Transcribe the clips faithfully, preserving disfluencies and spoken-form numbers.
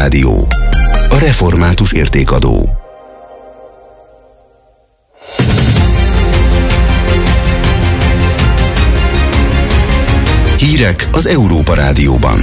Rádió. A református értékadó. Hírek az Európa Rádióban.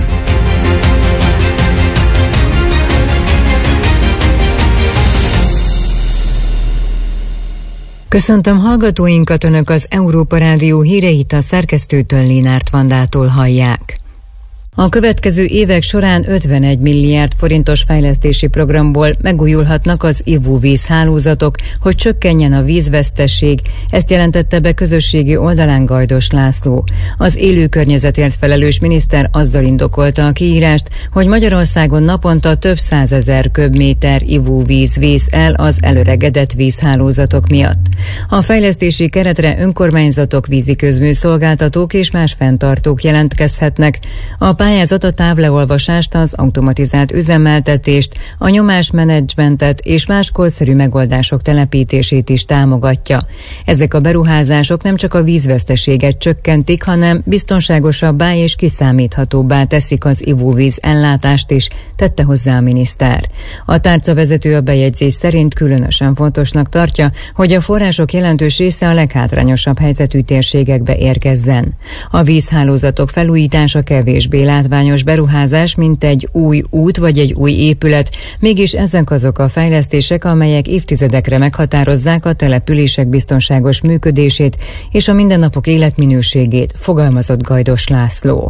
Köszöntöm hallgatóinkat, Önök az Európa Rádió híreit a szerkesztőtől, Lénárt Vandától hallják. A következő évek során ötvenegy milliárd forintos fejlesztési programból megújulhatnak az ivóvízhálózatok, hogy csökkenjen a vízvesztesség, ezt jelentette be közösségi oldalán Gajdos László. Az élő környezetért felelős miniszter azzal indokolta a kiírást, hogy Magyarországon naponta több százezer köbméter ivóvíz vész el az elöregedett vízhálózatok miatt. A fejlesztési keretre önkormányzatok, vízi közműszolgáltatók és más fenntartók jelentkezhetnek. A pályázat a távleolvasást, az automatizált üzemeltetést, a nyomásmenedzsmentet és más korszerű megoldások telepítését is támogatja. Ezek a beruházások nem csak a vízveszteséget csökkentik, hanem biztonságosabbá és kiszámíthatóbbá teszik az ivóvíz ellátást is, tette hozzá a miniszter. A tárcavezető a bejegyzés szerint különösen fontosnak tartja, hogy a források jelentős része a leghátrányosabb helyzetű térségekbe érkezzen. A vízhálózatok felújítása kevésbé látványos beruházás, mint egy új út vagy egy új épület, mégis ezek azok a fejlesztések, amelyek évtizedekre meghatározzák a települések biztonságos működését és a mindennapok életminőségét, fogalmazott Gajdos László.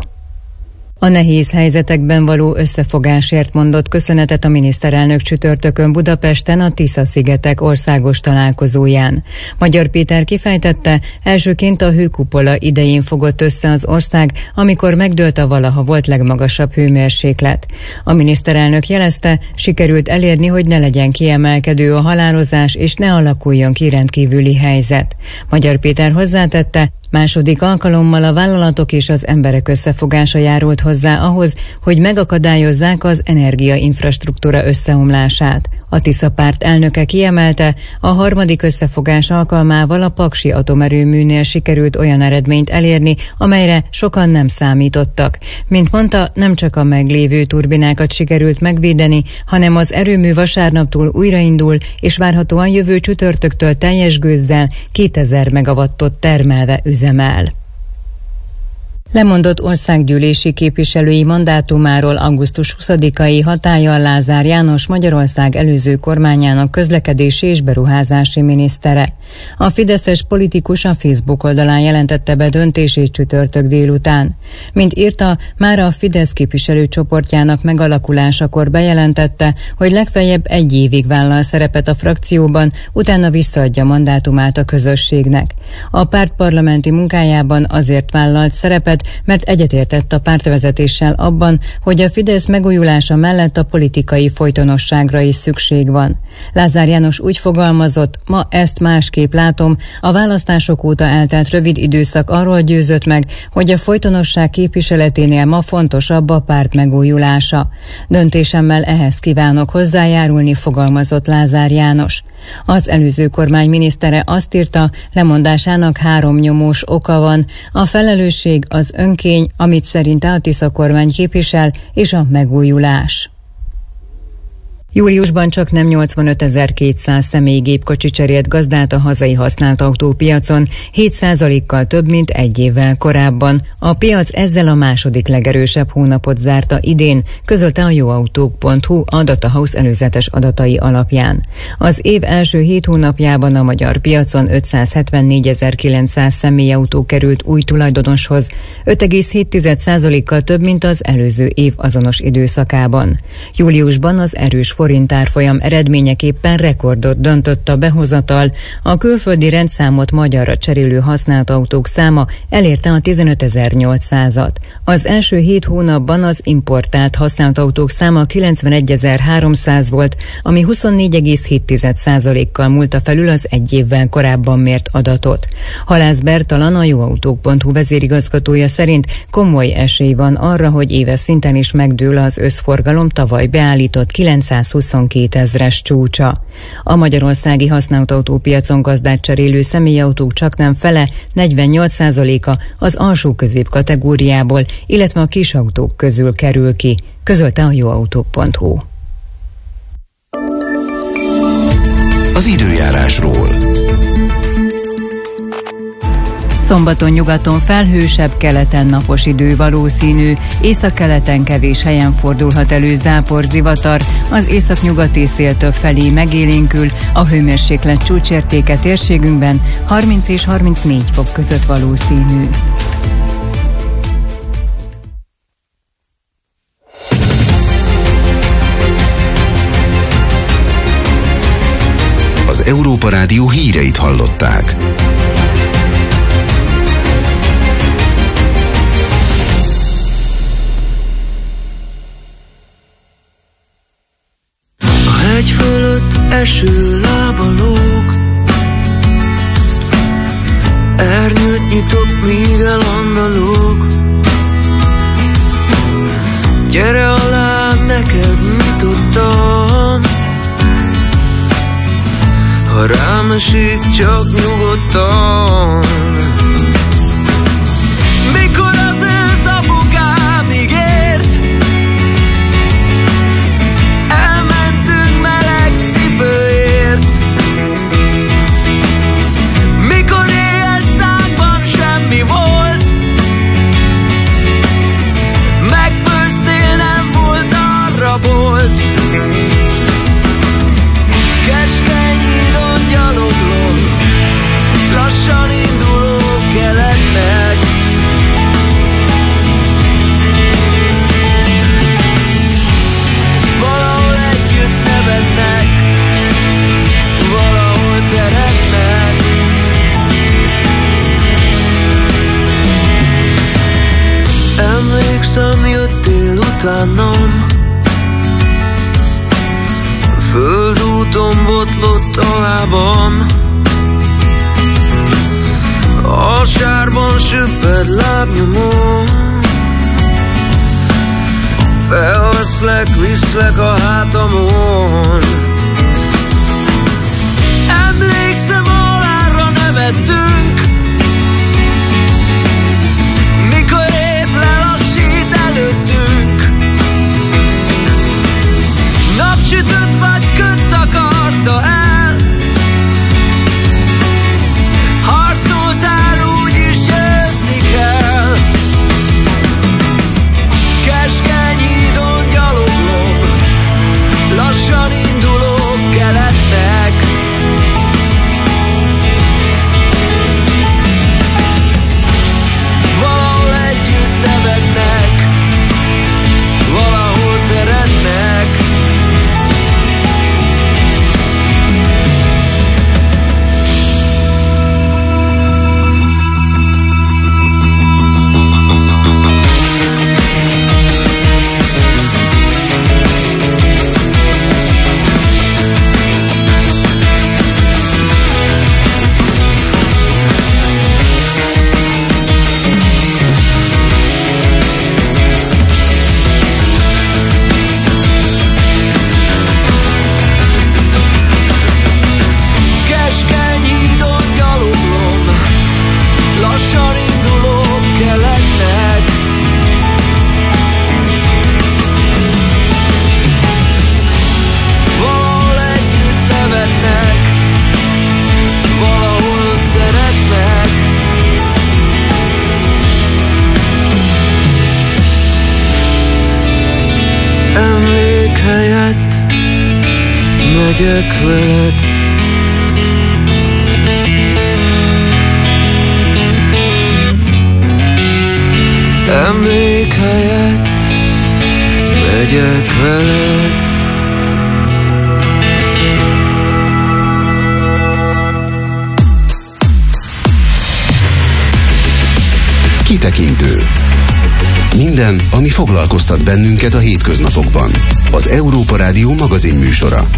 A nehéz helyzetekben való összefogásért mondott köszönetet a miniszterelnök csütörtökön Budapesten a Tisza-szigetek országos találkozóján. Magyar Péter kifejtette, elsőként a hőkupola idején fogott össze az ország, amikor megdőlt a valaha volt legmagasabb hőmérséklet. A miniszterelnök jelezte, sikerült elérni, hogy ne legyen kiemelkedő a halálozás és ne alakuljon ki rendkívüli helyzet. Magyar Péter hozzátette, második alkalommal a vállalatok és az emberek összefogása járult hozzá ahhoz, hogy megakadályozzák az energiainfrastruktúra összeomlását. A Tisza párt elnöke kiemelte, a harmadik összefogás alkalmával a paksi atomerőműnél sikerült olyan eredményt elérni, amelyre sokan nem számítottak. Mint mondta, nem csak a meglévő turbinákat sikerült megvédeni, hanem az erőmű vasárnaptól újraindul, és várhatóan jövő csütörtöktől teljes gőzzel kétezer megawattot termelve üzemel. Lemondott országgyűlési képviselői mandátumáról augusztus huszadikai hatállyal Lázár János, Magyarország előző kormányának közlekedési és beruházási minisztere. A fideszes politikus a Facebook oldalán jelentette be döntését csütörtök délután. Mint írta, már a Fidesz képviselőcsoportjának megalakulásakor bejelentette, hogy legfeljebb egy évig vállal szerepet a frakcióban, utána visszaadja mandátumát a közösségnek. A párt parlamenti munkájában azért vállalt szerepet, mert egyetértett a pártvezetéssel abban, hogy a Fidesz megújulása mellett a politikai folytonosságra is szükség van. Lázár János úgy fogalmazott, ma ezt másképp látom, a választások óta eltelt rövid időszak arról győzött meg, hogy a folytonosság képviseleténél ma fontosabb a párt megújulása. Döntésemmel ehhez kívánok hozzájárulni, fogalmazott Lázár János. Az előző kormány minisztere azt írta, lemondásának három nyomós oka van, a felelősség, az önkény, amit szerinte a Tisza kormány képvisel, és a megújulás. Júliusban csaknem nyolcvanötezer-kétszáz személygépkocsi cserélt gazdát a hazai használt autópiacon, hét százalékkal több, mint egy évvel korábban. A piac ezzel a második legerősebb hónapot zárta idén, közölte a jóautók pont hu a Datahouse előzetes adatai alapján. Az év első hét hónapjában a magyar piacon ötszázhetvennégyezer-kilencszáz személyautó került új tulajdonoshoz, öt egész hét százalékkal több, mint az előző év azonos időszakában. Júliusban az erős forint árfolyam eredményeképpen rekordot döntött a behozatal, a külföldi rendszámot magyarra cserélő használt autók száma elérte a tizenötezer-nyolcszázat. Az első hét hónapban az importált használt autók száma kilencvenegyezer-háromszáz volt, ami huszonnégy egész hét százalékkal múlta felül az egy évvel korábban mért adatot. Halász Bertalan, a jóautók pont hu vezérigazgatója szerint komoly esély van arra, hogy éves szinten is megdől az összforgalom tavaly beállított kilencszázhuszonkétezres csúcsa. A magyarországi használt autópiacon gazdát cserélő személyautók csaknem fele, negyvennyolc százaléka az alsó közép kategóriából, illetve a kisautók közül kerül ki, közölte a jóautók pont hu. az időjárásról. Szombaton nyugaton felhősebb, keleten napos idő valószínű, északkeleten kevés helyen fordulhat elő zápor, zivatar, az északnyugati szél több felé megélénkül, a hőmérséklet csúcsértéke térségünkben harminc és harmincnégy fok között valószínű. Az Európa Rádió híreit hallották. Hegy fölött eső lábalók, ernyőt nyitok, míg elandalók. Gyere alá, neked nyitottam, ha rám esik, csak nyugodtan. Mikor az ősz apukám ígért, elmentünk meleg cipőért. Mikor éhes számban semmi volt, megfőztél, nem volt, arra volt. Keskeny hídon gyaloglom, lassan indulok keletnek. Valahol együtt nevetnek, valahol szeretnek. Emlékszem, jöttél utánam, földúton botlott a lábam, a sárban söpred lábnyomom. Felveszlek, viszlek a hátamon. Emlékszem, halálra nevettünk, mikor épp lelassít előttünk. Napsütött vagy köt akarta el, harcoltál, úgyis győzni kell. Keskeny hídon gyaloglom, lassan indulok keletnek. Valahol együtt nevetnek, valahol szeretnek. Keskeny hídon gyaloglom, lassan indulok keletnek. Valahol együtt nevetnek, valahol szeretnek. Emlék helyett megyek veled, emlék helyett megyek veled. Kitekintő. Minden, ami foglalkoztat bennünket a hétköznapokban. Az Európa Rádió magazin műsora.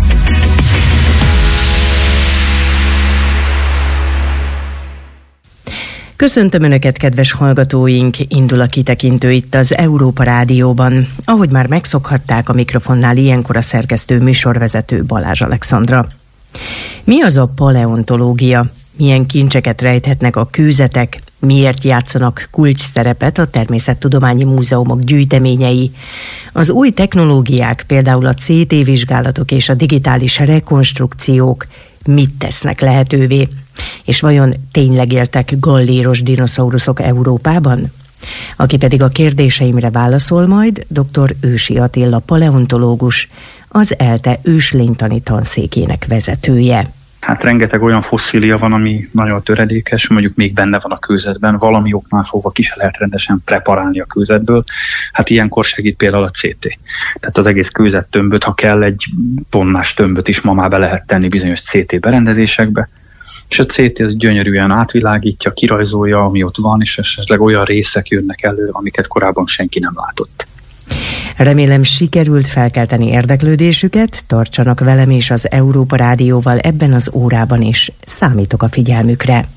Köszöntöm Önöket, kedves hallgatóink! Indul a kitekintő itt az Európa Rádióban. Ahogy már megszokhatták, a mikrofonnál ilyenkor a szerkesztő műsorvezető Balázs Alexandra. Mi az a paleontológia? Milyen kincseket rejthetnek a kőzetek? Miért játszanak kulcs szerepet a természettudományi múzeumok gyűjteményei? Az új technológiák, például a cé té vizsgálatok és a digitális rekonstrukciók mit tesznek lehetővé? És vajon tényleg éltek galléros dinoszauruszok Európában? Aki pedig a kérdéseimre válaszol majd, dr. Ősi Attila paleontológus, az ELTE őslénytani tanszékének vezetője. Hát rengeteg olyan fosszília van, ami nagyon töredékes, mondjuk még benne van a kőzetben, valami oknál fogva ki se lehet rendesen preparálni a kőzetből. Hát ilyenkor segít például a cé té. Tehát az egész kőzettömböt, ha kell, egy tonnás tömböt is ma már be lehet tenni bizonyos cé té berendezésekbe, és a cé té az gyönyörűen átvilágítja, kirajzolja, ami ott van, és esetleg olyan részek jönnek elő, amiket korábban senki nem látott. Remélem, sikerült felkelteni érdeklődésüket, tartsanak velem és az Európa Rádióval ebben az órában is. Számítok a figyelmükre.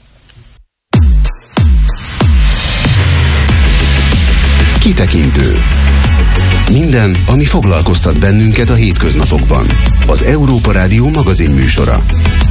Kitekintő. Minden, ami foglalkoztat bennünket a hétköznapokban. Az Európa Rádió magazin műsora.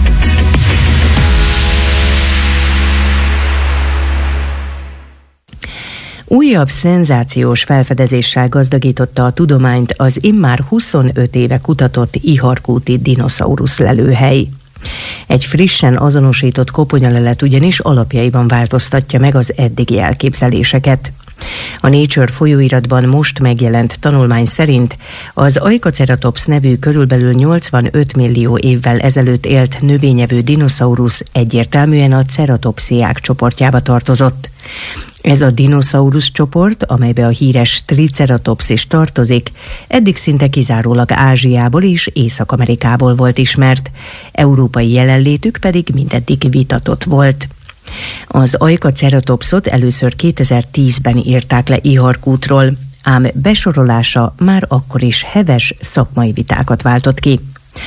Újabb szenzációs felfedezéssel gazdagította a tudományt az immár huszonöt éve kutatott Iharkúti dinoszaurusz lelőhely. Egy frissen azonosított koponyalelet ugyanis alapjaiban változtatja meg az eddigi elképzeléseket. A Nature folyóiratban most megjelent tanulmány szerint az Aicaceratops nevű körülbelül nyolcvanöt millió évvel ezelőtt élt növényevő dinoszaurusz egyértelműen a ceratopsziák csoportjába tartozott. Ez a dinoszaurusz csoport, amelybe a híres Triceratops is tartozik, eddig szinte kizárólag Ázsiából és Észak-Amerikából volt ismert, európai jelenlétük pedig mindeddig vitatott volt. Az Aicaceratopsot először kétezer-tízben írták le Iharkútról, ám besorolása már akkor is heves szakmai vitákat váltott ki.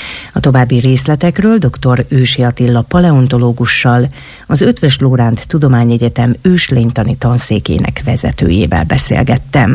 A további részletekről dr. Ősi Attila paleontológussal, az Eötvös Loránd Tudományegyetem őslénytani tanszékének vezetőjével beszélgettem.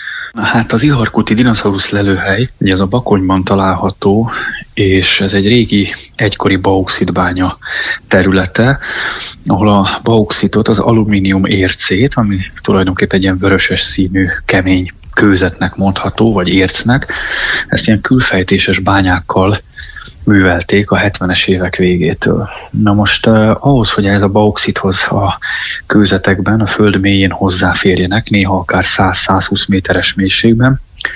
Hát az Iharkúti dinoszaurusz lelőhely, ugye ez a Bakonyban található, és ez egy régi, egykori bauxitbánya területe, ahol a bauxitot, az alumínium ércét, ami tulajdonképpen egy ilyen vöröses színű, kemény kőzetnek mondható, vagy ércnek, ezt ilyen külfejtéses bányákkal művelték a hetvenes évek végétől. Na most eh, ahhoz, hogy ez a bauxithoz a kőzetekben, a föld mélyén hozzáférjenek, néha akár száz-százhúsz méteres mélységben,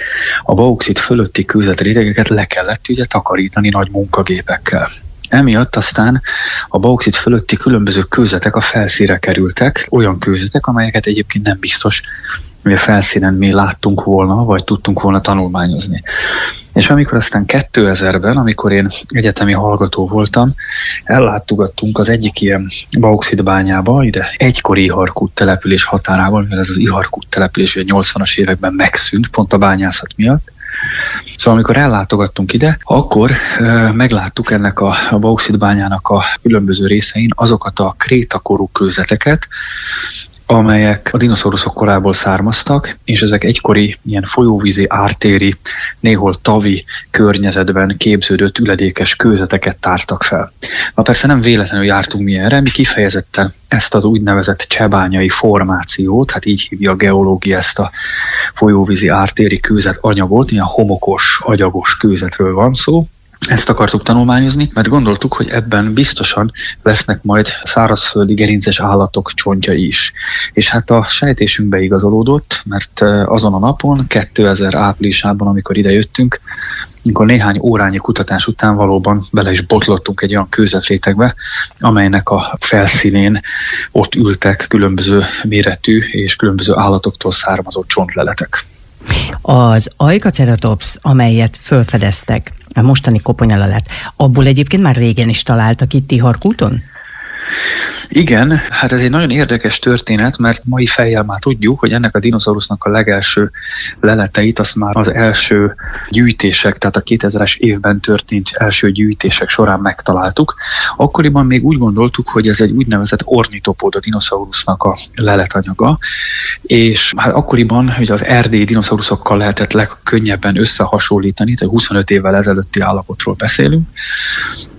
a bauxit fölötti kőzetrétegeket le kellett ugye takarítani nagy munkagépekkel. Emiatt aztán a bauxit fölötti különböző kőzetek a felszínre kerültek, olyan kőzetek, amelyeket egyébként nem biztos, hogy a felszínen mi láttunk volna, vagy tudtunk volna tanulmányozni. És amikor aztán kétezerben, amikor én egyetemi hallgató voltam, ellátogattunk az egyik ilyen bauxitbányába, ide egykori Iharkút település határában, mivel ez az Iharkút település a nyolcvanas években megszűnt, pont a bányászat miatt. Szóval amikor ellátogattunk ide, akkor e, megláttuk ennek a, a bauxitbányának a különböző részein azokat a krétakorú kőzeteket, amelyek a dinoszauruszok korából származtak, és ezek egykori ilyen folyóvízi, ártéri, néhol tavi környezetben képződött üledékes kőzeteket tártak fel. Na persze nem véletlenül jártunk mi erre, mi kifejezetten ezt az úgynevezett csebányai formációt, hát így hívja a geológia ezt a folyóvízi, ártéri kőzet anyagot, ilyen homokos, agyagos kőzetről van szó. Ezt akartuk tanulmányozni, mert gondoltuk, hogy ebben biztosan lesznek majd szárazföldi gerinces állatok csontjai is. És hát a sejtésünk beigazolódott, mert azon a napon, kétezer áprilisában, amikor ide jöttünk, amikor néhány órányi kutatás után valóban bele is botlottunk egy olyan kőzetrétegbe, amelynek a felszínén ott ültek különböző méretű és különböző állatoktól származó csontleletek. Az Aicaceratops, amelyet felfedeztek, a mostani koponyalelet, abból egyébként már régen is találtak itt Iharkúton? Igen, hát ez egy nagyon érdekes történet, mert mai fejjel már tudjuk, hogy ennek a dinoszaurusznak a legelső leleteit azt már az első gyűjtések, tehát a kétezres évben történt első gyűjtések során megtaláltuk. Akkoriban még úgy gondoltuk, hogy ez egy úgynevezett ornitopóda dinoszaurusznak a leletanyaga, és hát akkoriban hogy az erdélyi dinoszauruszokkal lehetett legkönnyebben összehasonlítani, tehát huszonöt évvel ezelőtti állapotról beszélünk,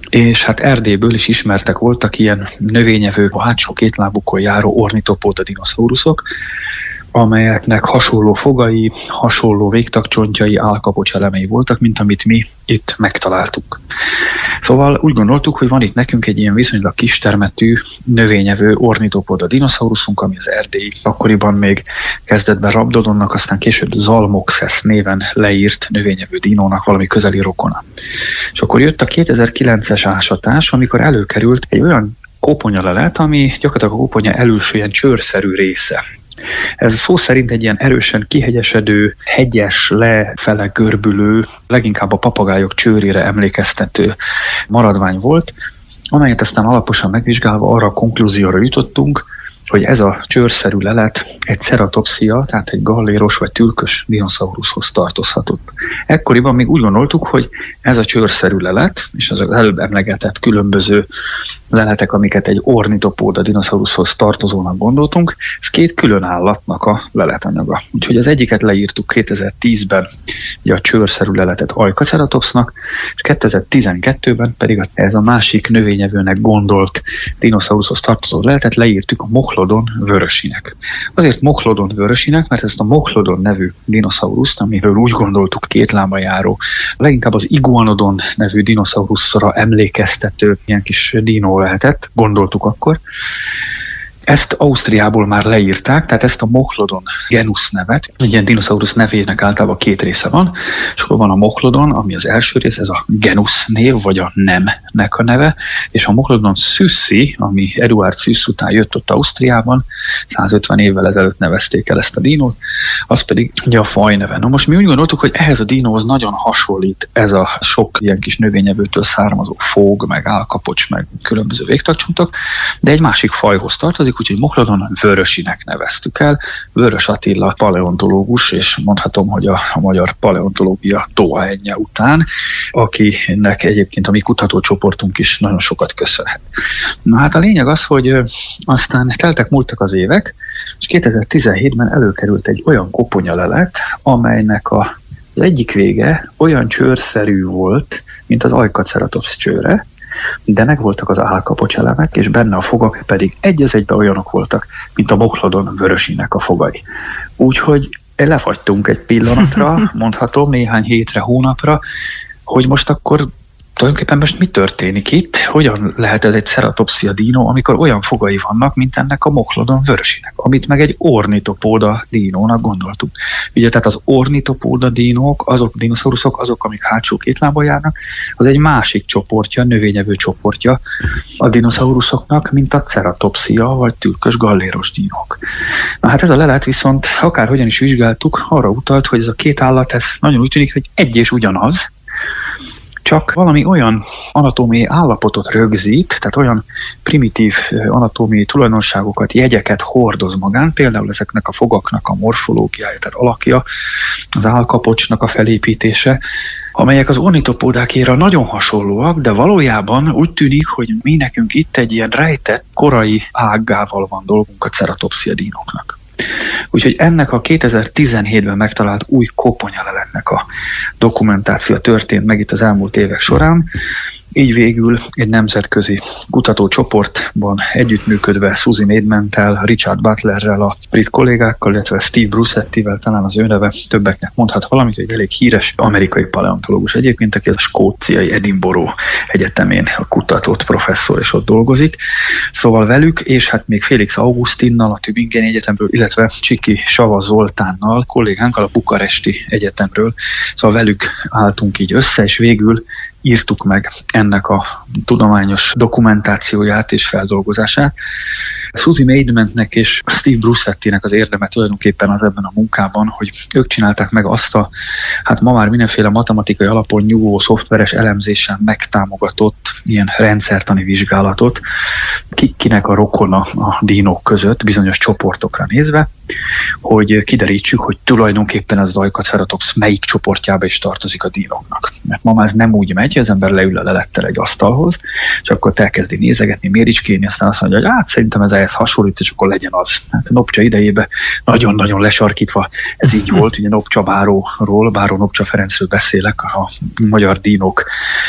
és hát Erdélyből is ismertek voltak ilyen növényevő, a hátsó kétlábukon járó ornitopóda dinoszauruszok, amelyeknek hasonló fogai, hasonló végtagcsontjai, állkapocs elemei voltak, mint amit mi itt megtaláltuk. Szóval úgy gondoltuk, hogy van itt nekünk egy ilyen viszonylag kistermetű, növényevő ornitopóda dinoszauruszunk, ami az erdélyi, akkoriban még kezdetben Rabdodonnak, aztán később Zalmoxes néven leírt növényevő dinónak valami közeli rokona. És akkor jött a kétezer-kilences ásatás, amikor előkerült egy olyan koponyalelet, ami gyakorlatilag a koponya előső ilyen csőrszerű része. Ez szó szerint egy ilyen erősen kihegyesedő, hegyes, lefele görbülő, leginkább a papagájok csőrére emlékeztető maradvány volt, amelyet aztán alaposan megvizsgálva arra a konklúzióra jutottunk, hogy ez a csőrszerű lelet egy ceratopszia, tehát egy galléros vagy tülkös dinoszauruszhoz tartozhatott. Ekkoriban még úgy gondoltuk, hogy ez a csőrszerű lelet, és az előbb emlegetett különböző leletek, amiket egy ornitopóda dinoszauruszhoz tartozónak gondoltunk, ez két külön állatnak a leletanyaga. Úgyhogy az egyiket leírtuk kétezer-tízben, ugye a csőrszerű leletet Ajkaceratopsznak, és kétezer-tizenkettőben pedig ez a másik növényevőnek gondolt dinoszauruszhoz tartozó leletet leírtuk a Mochlodon vörösinek. Azért Mochlodon vörösinek, mert ezt a Mochlodon nevű dinoszauruszt, amiről úgy gondoltuk két lába járó, leginkább az Iguanodon nevű dinoszauruszra emlékeztető ilyen kis dinó lehetett, gondoltuk akkor. Ezt Ausztriából már leírták, tehát ezt a Mochlodon genus nevet, egy ilyen dinoszaurusz nevének általában két része van, és akkor van a Mochlodon, ami az első rész, ez a genus név, vagy a nemnek a neve, és a Mochlodon szüsszi, ami Eduard Süss után jött ott Ausztriában, százötven évvel ezelőtt nevezték el ezt a dinót, az pedig ugye a faj neve. Na most mi úgy gondoltuk, hogy ehhez a dinóhoz nagyon hasonlít ez a sok ilyen kis növényevőtől származó fóg, meg állkapocs, meg különböző végtagcsontok, de egy másik fajhoz tartozik, úgyhogy Mochlodon vörösinek neveztük el. Vörös Attila paleontológus, és mondhatom, hogy a, a magyar paleontológia tóaennye után, akinek egyébként a mi kutatócsoportunk is nagyon sokat köszönhet. Na hát a lényeg az, hogy aztán teltek múltak az évek, és kétezer-tizenhétben előkerült egy olyan koponyalelet, amelynek a, az egyik vége olyan csőrszerű volt, mint az Ajkaceratops csőre, de megvoltak az állkapocs elemek, és benne a fogak pedig egy az egyben olyanok voltak, mint a Mochlodon vörösinek a fogai. Úgyhogy lefagytunk egy pillanatra, mondhatom, néhány hétre, hónapra, hogy most akkor tulajdonképpen most mi történik itt? Hogyan lehet ez egy ceratopszia dínó, amikor olyan fogai vannak, mint ennek a Mochlodon vörösinek, amit meg egy ornitopóda dínónak gondoltuk. Ugye tehát az ornitopóda dínók, azok dinoszauruszok, azok, amik hátsó két lábon járnak, az egy másik csoportja, növényevő csoportja a dinoszauruszoknak, mint a ceratopszia vagy tülkös galléros dínók. Na hát ez a lelet viszont akárhogyan is vizsgáltuk, arra utalt, hogy ez a két állat, ez nagyon úgy tűnik, hogy egy és ugyanaz, csak valami olyan anatómiai állapotot rögzít, tehát olyan primitív anatómiai tulajdonságokat, jegyeket hordoz magán, például ezeknek a fogaknak a morfológiája, tehát alakja, az állkapocsnak a felépítése, amelyek az ornitopódákéra nagyon hasonlóak, de valójában úgy tűnik, hogy mi nekünk itt egy ilyen rejtett korai ággával van dolgunk a ceratopszia dínóknak. Úgyhogy ennek a kétezer-tizenhétben megtalált új koponyaleletnek a dokumentáció történt meg itt az elmúlt évek során. Így végül egy nemzetközi kutatócsoportban együttműködve Suzy Maidment-tel, Richard Butlerrel, a brit kollégákkal, illetve Steve Brussettivel, talán az ő neve többeknek mondhat valamit, hogy elég híres amerikai paleontológus egyébként, aki a skóciai Edinburgh Egyetemén a kutatott professzor, és ott dolgozik. Szóval velük, és hát még Félix Augustinnal a Tübingeni Egyetemről, illetve Csiki Sava Zoltánnal, kollégánkkal a Bukaresti Egyetemről, szóval velük álltunk így össze, és végül írtuk meg ennek a tudományos dokumentációját és feldolgozását. Suzy Maidmentnek és Steve Brussettinek az érdeme tulajdonképpen az ebben a munkában, hogy ők csinálták meg azt a, hát ma már mindenféle matematikai alapon nyugvó szoftveres elemzésen megtámogatott ilyen rendszertani vizsgálatot, kinek a rokona a dínók között, bizonyos csoportokra nézve, hogy kiderítsük, hogy tulajdonképpen ez az Ajkaceratops melyik csoportjába is tartozik a dínóknak. Mert ma már ez nem úgy megy, hogy az ember leül a lelettel egy asztalhoz, és akkor elkezdi nézegetni, méricskélni, aztán azt mondja, hogy hát szerintem ez ehhez hasonlít, és akkor legyen az. Hát a Nopcsa idejében nagyon-nagyon lesarkítva ez így volt, ugye Nopcsa báróról, Báró Nopcsa Ferencről beszélek, a magyar dínok,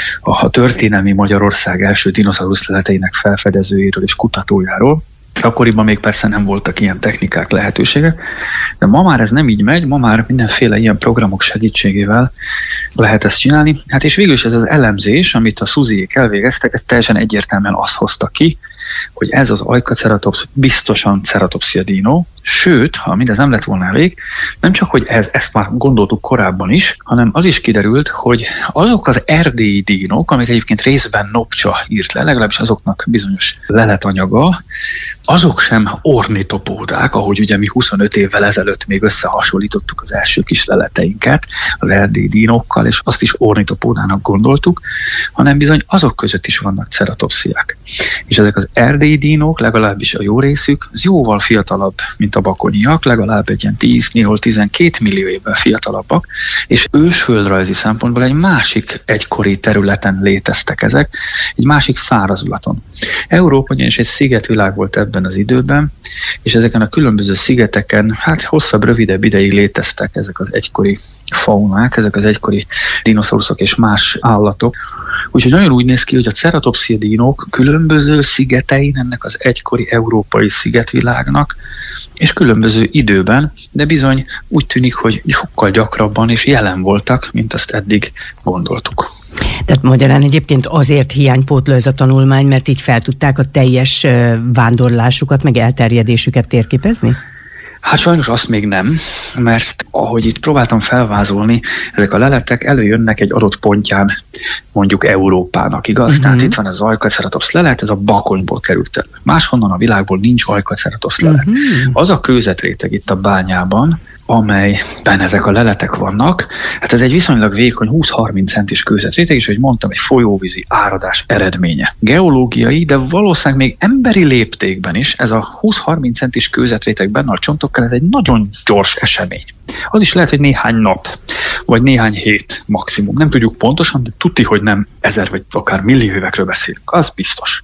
a történelmi Magyarország első dinoszaurusz leleteinek felfedezőjéről és kutatójáról. Akkoriban még persze nem voltak ilyen technikák, lehetőségek, de ma már ez nem így megy, ma már mindenféle ilyen programok segítségével lehet ezt csinálni. Hát és végül is ez az elemzés, amit a Suzyék elvégeztek, ez teljesen egyértelműen azt hozta ki, hogy ez az Ajkaceratops biztosan Ceratopsia dino, sőt, ha mindez nem lett volna elég, nem csak, hogy ez, ezt már gondoltuk korábban is, hanem az is kiderült, hogy azok az erdélyi dínok, amit egyébként részben Nopcsa írt le, legalábbis azoknak bizonyos leletanyaga, azok sem ornitopódák, ahogy ugye mi huszonöt évvel ezelőtt még összehasonlítottuk az első kis leleteinket az erdélyi dínokkal, és azt is ornitopódának gondoltuk, hanem bizony azok között is vannak ceratopsziák. És ezek az erdélyi dínok, legalábbis a jó részük, az jóval fiatalabb, mint a bakonyiak, legalább egy ilyen tíz, néhol tizenkét millió évvel fiatalabbak, és ősföldrajzi szempontból egy másik egykori területen léteztek ezek, egy másik szárazulaton. Európa ugyanis egy szigetvilág volt ebben az időben, és ezeken a különböző szigeteken, hát hosszabb, rövidebb ideig léteztek ezek az egykori faunák, ezek az egykori dinoszauruszok és más állatok. Úgyhogy nagyon úgy néz ki, hogy a Ceratopsia dínok különböző szigetein ennek az egykori európai szigetvilágnak, és különböző időben, de bizony úgy tűnik, hogy sokkal gyakrabban és jelen voltak, mint azt eddig gondoltuk. Tehát magyarán egyébként azért hiánypótló ez a tanulmány, mert így fel tudták a teljes vándorlásukat, meg elterjedésüket térképezni? Hát sajnos azt még nem, mert ahogy itt próbáltam felvázolni, ezek a leletek előjönnek egy adott pontján mondjuk Európának, igaz? Uh-huh. Tehát itt van ez az Ajkaceratops lelet, ez a Bakonyból került elő. Máshonnan a világból nincs Ajkaceratops lelet. Uh-huh. Az a kőzetréteg itt a bányában, amelyben ezek a leletek vannak, hát ez egy viszonylag vékony húsz-harminc centis kőzetréteg, és hogy mondtam, egy folyóvízi áradás eredménye. Geológiai, de valószínűleg még emberi léptékben is ez a húsz-harminc centis kőzetréteg benne a csontokkal, ez egy nagyon gyors esemény. Az is lehet, hogy néhány nap, vagy néhány hét maximum. Nem tudjuk pontosan, de tudni, hogy nem ezer vagy akár millió évekről beszélünk. Az biztos.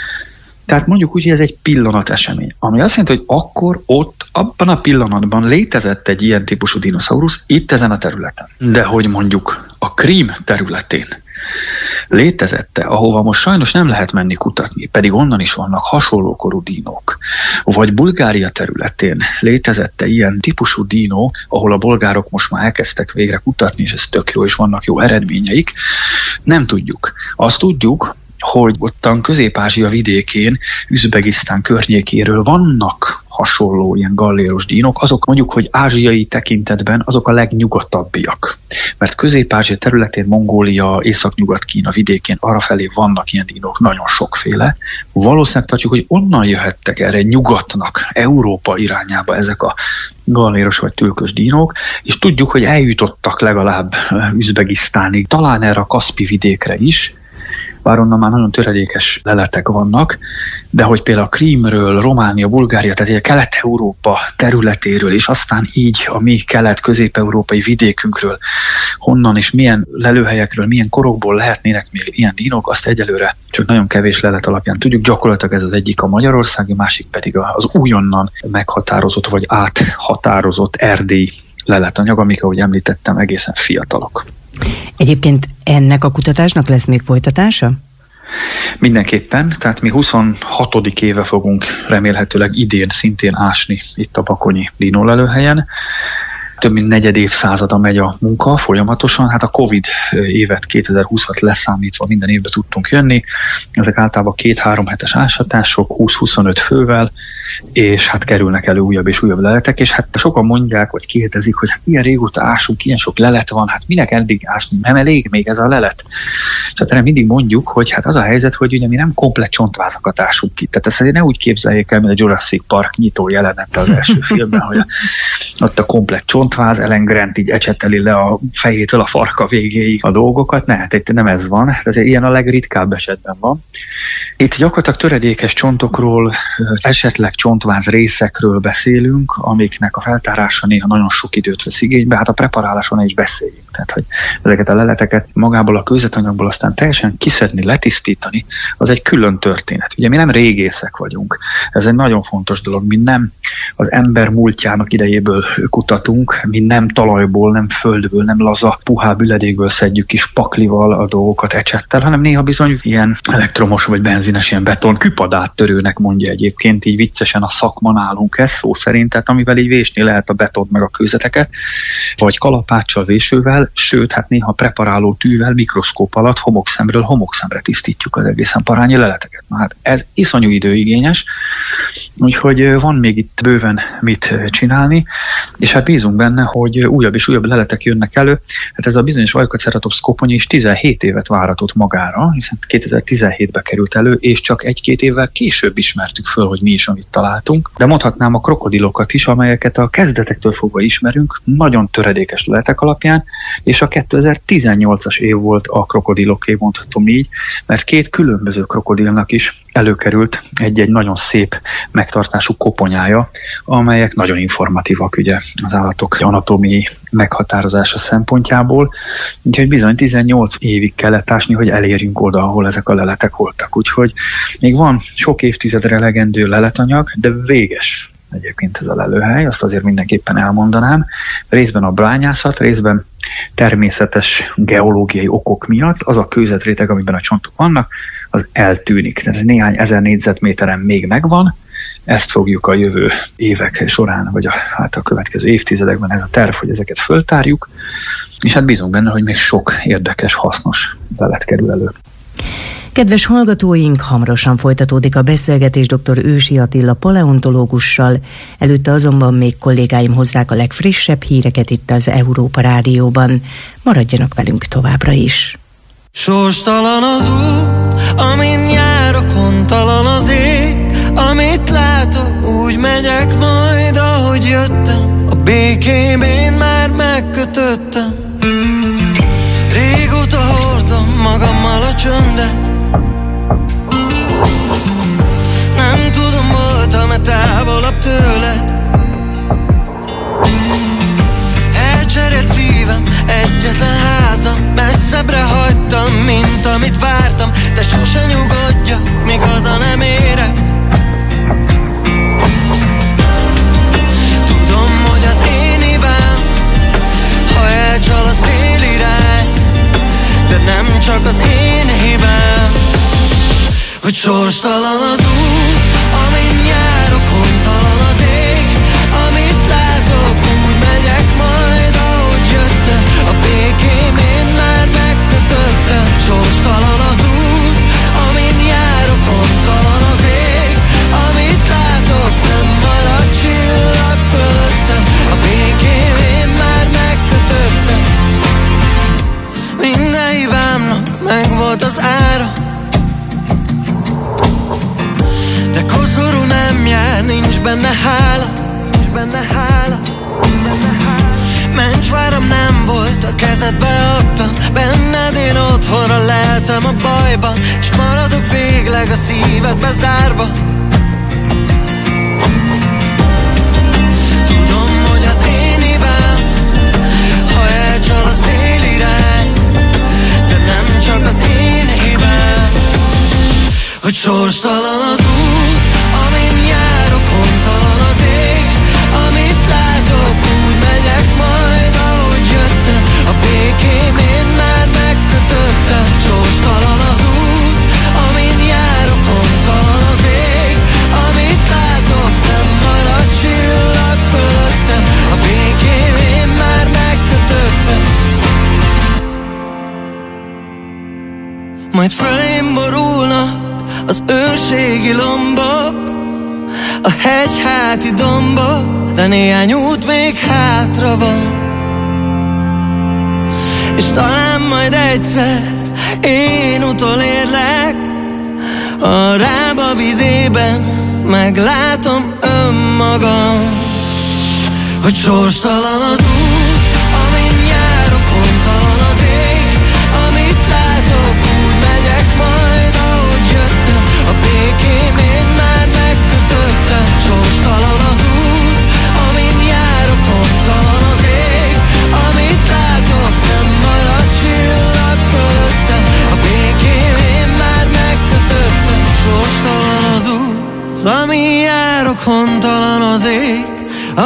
Tehát mondjuk úgy, hogy ez egy pillanat esemény, ami azt jelenti, hogy akkor ott, abban a pillanatban létezett egy ilyen típusú dinoszaurusz itt ezen a területen. De hogy mondjuk a Krím területén létezette, ahova most sajnos nem lehet menni kutatni, pedig onnan is vannak hasonló korú dínók, vagy Bulgária területén létezette ilyen típusú dínó, ahol a bolgárok most már elkezdtek végre kutatni, és ez tök jó, és vannak jó eredményeik, nem tudjuk. Azt tudjuk, hogy ottan Közép-Ázsia vidékén, Üzbegisztán környékéről vannak hasonló ilyen galléros dínok, azok mondjuk, hogy ázsiai tekintetben azok a legnyugatabbiak. Mert Közép-Ázsia területén, Mongólia, Észak-Nyugat-Kína vidékén arrafelé vannak ilyen dínok, nagyon sokféle. Valószínűleg tartjuk, hogy onnan jöhettek erre nyugatnak, Európa irányába ezek a galléros vagy tülkös dínok, és tudjuk, hogy eljutottak legalább Üzbegisztánig, talán erre a Kaszpi vidékre is, bár onnan már nagyon töredékes leletek vannak, de hogy például a Krímről, Románia, Bulgária, tehát a Kelet-Európa területéről, és aztán így a mi kelet-közép-európai vidékünkről, honnan és milyen lelőhelyekről, milyen korokból lehetnének még ilyen dínok, azt egyelőre csak nagyon kevés lelet alapján tudjuk. Gyakorlatilag ez az egyik a magyarországi, másik pedig az újonnan meghatározott vagy áthatározott erdélyi leletanyag, amik, ahogy említettem, egészen fiatalok. Egyébként ennek a kutatásnak lesz még folytatása? Mindenképpen, tehát mi huszonhatodik éve fogunk remélhetőleg idén szintén ásni itt a bakonyi dínólelőhelyen. Több mint negyed évszázada megy a munka folyamatosan, hát a Covid évet kétezer-húszat leszámítva minden évben tudtunk jönni, ezek általában két-három hetes ásatások, húsz-huszonöt fővel, és hát kerülnek elő újabb és újabb leletek, és hát sokan mondják, vagy kérdezik, hogy hát ilyen régóta ásunk, ilyen sok lelet van, hát minek eddig ásni, nem elég még ez a lelet? És hát erre mindig mondjuk, hogy hát az a helyzet, hogy ugye mi nem komplett csontvázakat ásunk ki, tehát ezt azért ne úgy képzeljék el, mint a Jurassic Park nyitó jelenete az első filmben, hogy ott a komplett csont csontváz Ellen Grant így ecseteli le a fejétől a farka végéig a dolgokat. Ne, hát itt nem ez van. Ez ilyen a legritkább esetben van. Itt gyakorlatilag töredékes csontokról, esetleg csontváz részekről beszélünk, amiknek a feltárása néha nagyon sok időt vesz igénybe, hát a preparáláson ne is beszéljünk. Tehát, hogy ezeket a leleteket magából a kőzetanyagból aztán teljesen kiszedni, letisztítani, az egy külön történet. Ugye mi nem régészek vagyunk. Ez egy nagyon fontos dolog. Mi nem az ember múltjának idejéből kutatunk, mi nem talajból, nem földből, nem laza, puhább üledékből szedjük kis paklival a dolgokat ecsettel, hanem néha bizony ilyen elektromos vagy benzines, ilyen beton küpadáttörőnek mondja egyébként így viccesen a szakma nálunk ez szó szerint, tehát amivel így vésni lehet a betont meg a kőzeteket, vagy kalapáccsal, vésővel, sőt, hát néha preparáló tűvel, mikroszkóp alatt homokszemről homokszemre tisztítjuk az egészen parányi leleteket. Na hát ez iszonyú időigényes, úgyhogy van még itt bőven mit csinálni, és hát bízunk benne, hogy újabb és újabb leletek jönnek elő. Hát ez a bizonyos Eucaceratops koponya is tizenhét évet váratott magára, hiszen kétezer-tizenhétben került elő, és csak egy-két évvel később ismertük föl, hogy mi is, amit találtunk. De mondhatnám a krokodilokat is, amelyeket a kezdetektől fogva ismerünk, nagyon töredékes leletek alapján, és a kétezer-tizennyolcas év volt a krokodiloké, mondhatom így, mert két különböző krokodilnak is előkerült egy-egy nagyon szép megtartású koponyája, amelyek nagyon informatívak ugye az állatok anatómiai meghatározása szempontjából. Úgyhogy bizony tizennyolc évig kellett ásni, hogy elérjünk oda, ahol ezek a leletek voltak. Úgyhogy még van sok évtizedre elegendő leletanyag, de véges egyébként ez a lelőhely, azt azért mindenképpen elmondanám. Részben a bányászat, részben természetes geológiai okok miatt az a kőzetréteg, amiben a csontok vannak, az eltűnik. Tehát néhány ezer négyzetméteren még megvan, ezt fogjuk a jövő évek során, vagy a, hát a következő évtizedekben ez a terv, hogy ezeket föltárjuk, és hát bízunk benne, hogy még sok érdekes, hasznos lelet kerül elő. Kedves hallgatóink, hamarosan folytatódik a beszélgetés dr. Ősi Attila paleontológussal, előtte azonban még kollégáim hozzák a legfrissebb híreket itt az Európa Rádióban. Maradjanak velünk továbbra is. Sorstalan az út, amin járok, hontalan az ég, amit látok, úgy megyek majd, ahogy jöttem. A békém én már megkötöttem. Régóta hordom magammal a csöndet. Nem tudom, voltam-e távolabb tőled. Elcserélt szívem, egyetlen házam, messzebbre hagytam, mint amit vártam, de sose nyugodjak, míg haza nem érek. Tudom, hogy az én hibám, ha elcsal a szélirány, de nem csak az én hibám, hogy sorstalan az út, amin járok, hontalan az ég, amit látok, úgy megyek majd, ahogy jöttem. A békém én már megkötöttem. Sorstalan az út, amin járok, hontalan az ég, amit látok, nem marad csillag fölöttem. A békém én már megkötöttem. Minden hibámnak megvolt az ára, de koszorú nem jár, nincs benne hála, nincs benne hála, benne hála. Mencsváram nem volt, a kezedbe adtam, benned én otthonra lehetem a bajban, s maradok végleg a szívedbe zárva. Tudom, hogy az én hibám, ha elcsal a szélirány, de nem csak az én hibám, hogy sorstalan az út, amin járok, hontalan az ég, amit látok, úgy megyek majd, ahogy jöttem. A békém én már megkötöttem. Sorstalan az út, amin járok, hontalan az ég, amit látok, nem marad csillag fölöttem. A békém én már megkötöttem. Majd fölém borulnak az őrségi lombok, a hegyháti dombok, de néhány út még hátra van. És talán majd egyszer én utolérlek, a Rába vizében meglátom önmagam, hogy sorstalan az út,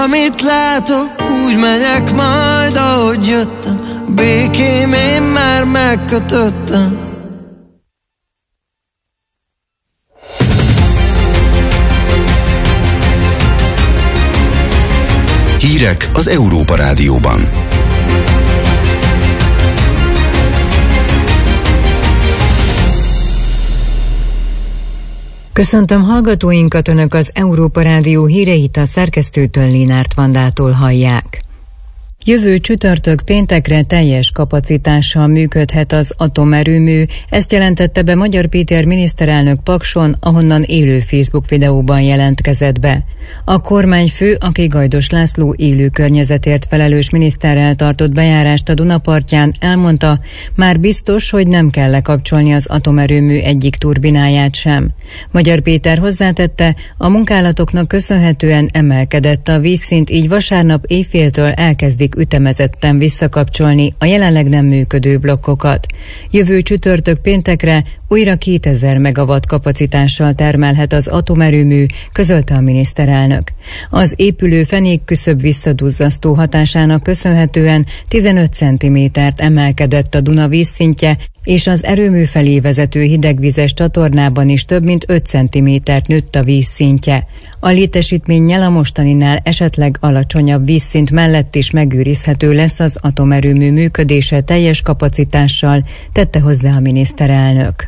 Amit látok, úgy megyek majd, ahogy jöttem. Békém én már megkötöttem. Hírek az Európa Rádióban. Köszöntöm hallgatóinkat, Önök az Európa Rádió híreit a szerkesztőtől, Lénárt Vandától hallják. Jövő csütörtök péntekre teljes kapacitással működhet az atomerőmű, ezt jelentette be Magyar Péter miniszterelnök Pakson, ahonnan élő Facebook videóban jelentkezett be. A kormányfő, aki Gajdos László élő környezetért felelős miniszterrel tartott bejárást a Dunapartján, elmondta, már biztos, hogy nem kell lekapcsolni az atomerőmű egyik turbináját sem. Magyar Péter hozzátette, a munkálatoknak köszönhetően emelkedett a vízszint, így vasárnap éjféltől elkezdik ütemezetten visszakapcsolni a jelenleg nem működő blokkokat. Jövő csütörtök péntekre újra kétezer megawatt kapacitással termelhet az atomerőmű, közölte a miniszterelnök. Az épülő fenékküszöb visszaduzzasztó hatásának köszönhetően tizenöt centimétert emelkedett a Duna vízszintje, és az erőmű felé vezető hidegvizes csatornában is több mint öt centimétert nőtt a vízszintje. A létesítménnyel a mostaninál esetleg alacsonyabb vízszint mellett is megőrizhető lesz az atomerőmű működése teljes kapacitással, tette hozzá a miniszterelnök.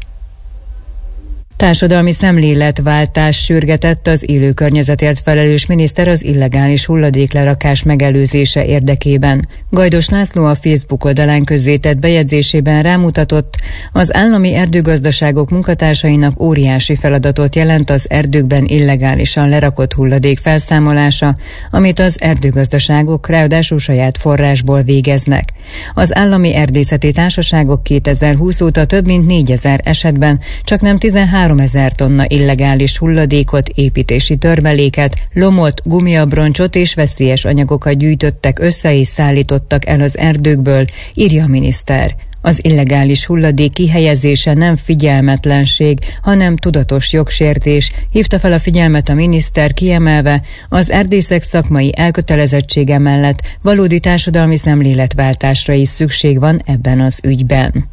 Társadalmi szemléletváltás sürgetett az élő környezetért felelős miniszter az illegális hulladéklerakás megelőzése érdekében. Gajdos László a Facebook oldalán közzétett bejegyzésében rámutatott, az állami erdőgazdaságok munkatársainak óriási feladatot jelent az erdőkben illegálisan lerakott hulladék felszámolása, amit az erdőgazdaságok ráadásul saját forrásból végeznek. Az állami erdészeti társaságok kétezer-húsz óta több mint négyezer esetben csaknem tizenháromezer tonna illegális hulladékot, építési törmeléket, lomot, gumiabroncsot és veszélyes anyagokat gyűjtöttek össze és szállítottak el az erdőkből, írja a miniszter. Az illegális hulladék kihelyezése nem figyelmetlenség, hanem tudatos jogsértés, hívta fel a figyelmet a miniszter, kiemelve, az erdészek szakmai elkötelezettsége mellett valódi társadalmi szemléletváltásra is szükség van ebben az ügyben.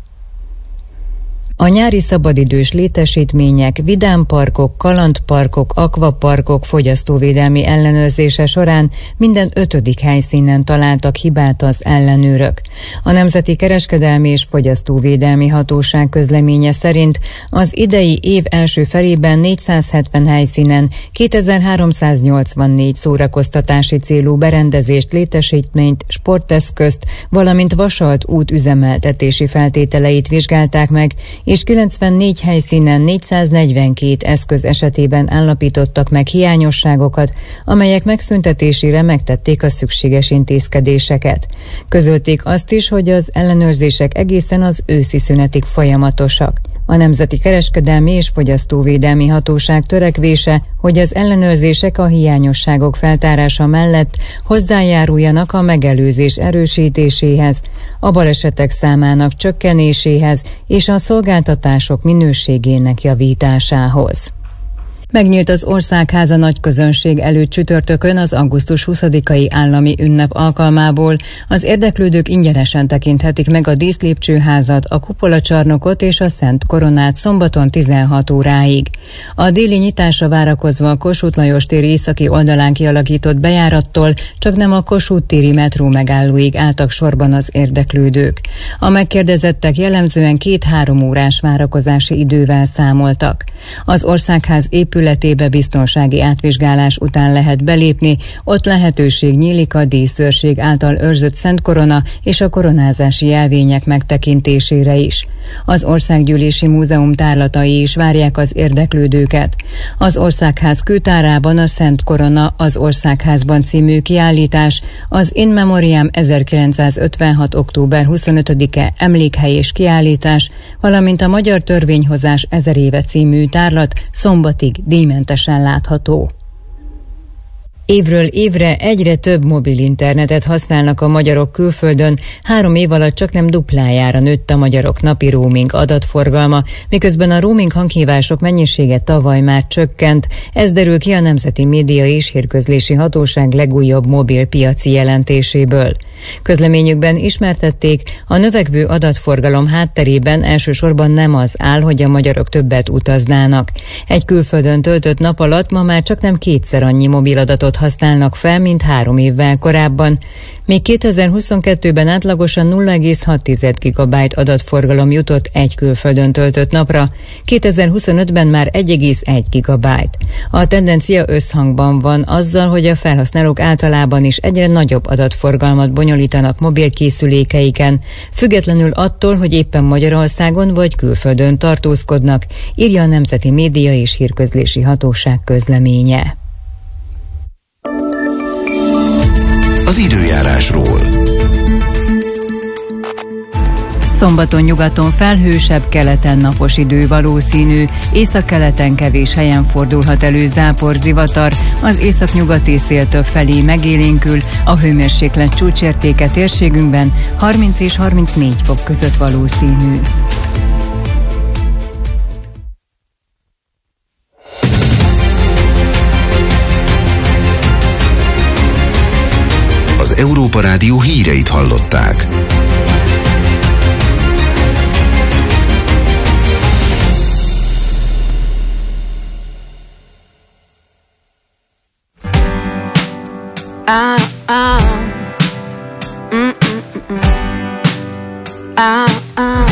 A nyári szabadidős létesítmények, vidámparkok, kalandparkok, akvaparkok fogyasztóvédelmi ellenőrzése során minden ötödik helyszínen találtak hibát az ellenőrök. A Nemzeti Kereskedelmi és Fogyasztóvédelmi Hatóság közleménye szerint az idei év első felében négyszázhetven helyszínen kétezer-háromszáznyolcvannégy szórakoztatási célú berendezést, létesítményt, sporteszközt, valamint vasalt út üzemeltetési feltételeit vizsgálták meg, és kilencvennégy helyszínen négyszáznegyvenkét eszköz esetében állapítottak meg hiányosságokat, amelyek megszüntetésére megtették a szükséges intézkedéseket. Közölték azt is, hogy az ellenőrzések egészen az őszi szünetig folyamatosak. A Nemzeti Kereskedelmi és Fogyasztóvédelmi Hatóság törekvése, hogy az ellenőrzések a hiányosságok feltárása mellett hozzájáruljanak a megelőzés erősítéséhez, a balesetek számának csökkenéséhez és a szolgáltatások minőségének javításához. Megnyílt az Országháza nagy közönség előtt csütörtökön az augusztus huszadikai állami ünnep alkalmából. Az érdeklődők ingyenesen tekinthetik meg a díszlépcsőházat, a kupolacsarnokot és a Szent Koronát szombaton tizenhat óráig. A déli nyitásra várakozva a Kossuth Lajos tér északi oldalán kialakított bejárattól csaknem a Kossuth téri metró megállóig álltak sorban az érdeklődők. A megkérdezettek jellemzően két-három órás várakozási idővel számoltak. Az Országház épület épületébe biztonsági átvizsgálás után lehet belépni, ott lehetőség nyílik a díszőrség által őrzött Szent Korona és a koronázási jelvények megtekintésére is. Az Országgyűlési Múzeum tárlatai is várják az érdeklődőket. Az Országház kőtárában a Szent Korona az Országházban című kiállítás, az In Memoriam ezerkilencszázötvenhat. október huszonötödike emlékhely és kiállítás, valamint a Magyar Törvényhozás ezer éve című tárlat szombatig díjmentesen látható. Évről évre egyre több mobil internetet használnak a magyarok külföldön, három év alatt csaknem duplájára nőtt a magyarok napi roaming adatforgalma, miközben a roaming hanghívások mennyisége tavaly már csökkent, ez derül ki a Nemzeti Média és Hírközlési Hatóság legújabb mobil piaci jelentéséből. Közleményükben ismertették, a növekvő adatforgalom hátterében elsősorban nem az áll, hogy a magyarok többet utaznának. Egy külföldön töltött nap alatt ma már csaknem kétszer annyi mobiladatot használnak fel, mint három évvel korábban. Még kétezer-huszonkettőben átlagosan nulla egész hat gigabyte adatforgalom jutott egy külföldön töltött napra, kétezer-huszonötben már egy egész egy gigabyte. A tendencia összhangban van azzal, hogy a felhasználók általában is egyre nagyobb adatforgalmat bonyolítanak mobilkészülékeiken, függetlenül attól, hogy éppen Magyarországon vagy külföldön tartózkodnak, írja a Nemzeti Média és Hírközlési Hatóság közleménye. Az időjárásról. Szombaton nyugaton felhősebb, keleten napos idő valószínű, északkeleten kevés helyen fordulhat elő zápor, zivatar, az északnyugati szél több felé megélénkül, a hőmérséklet csúcsértéke térségünkben harminc és harmincnégy fok között valószínű. Az Európa Rádió híreit hallották. Ah, ah. Mm, mm, mm. Ah, ah.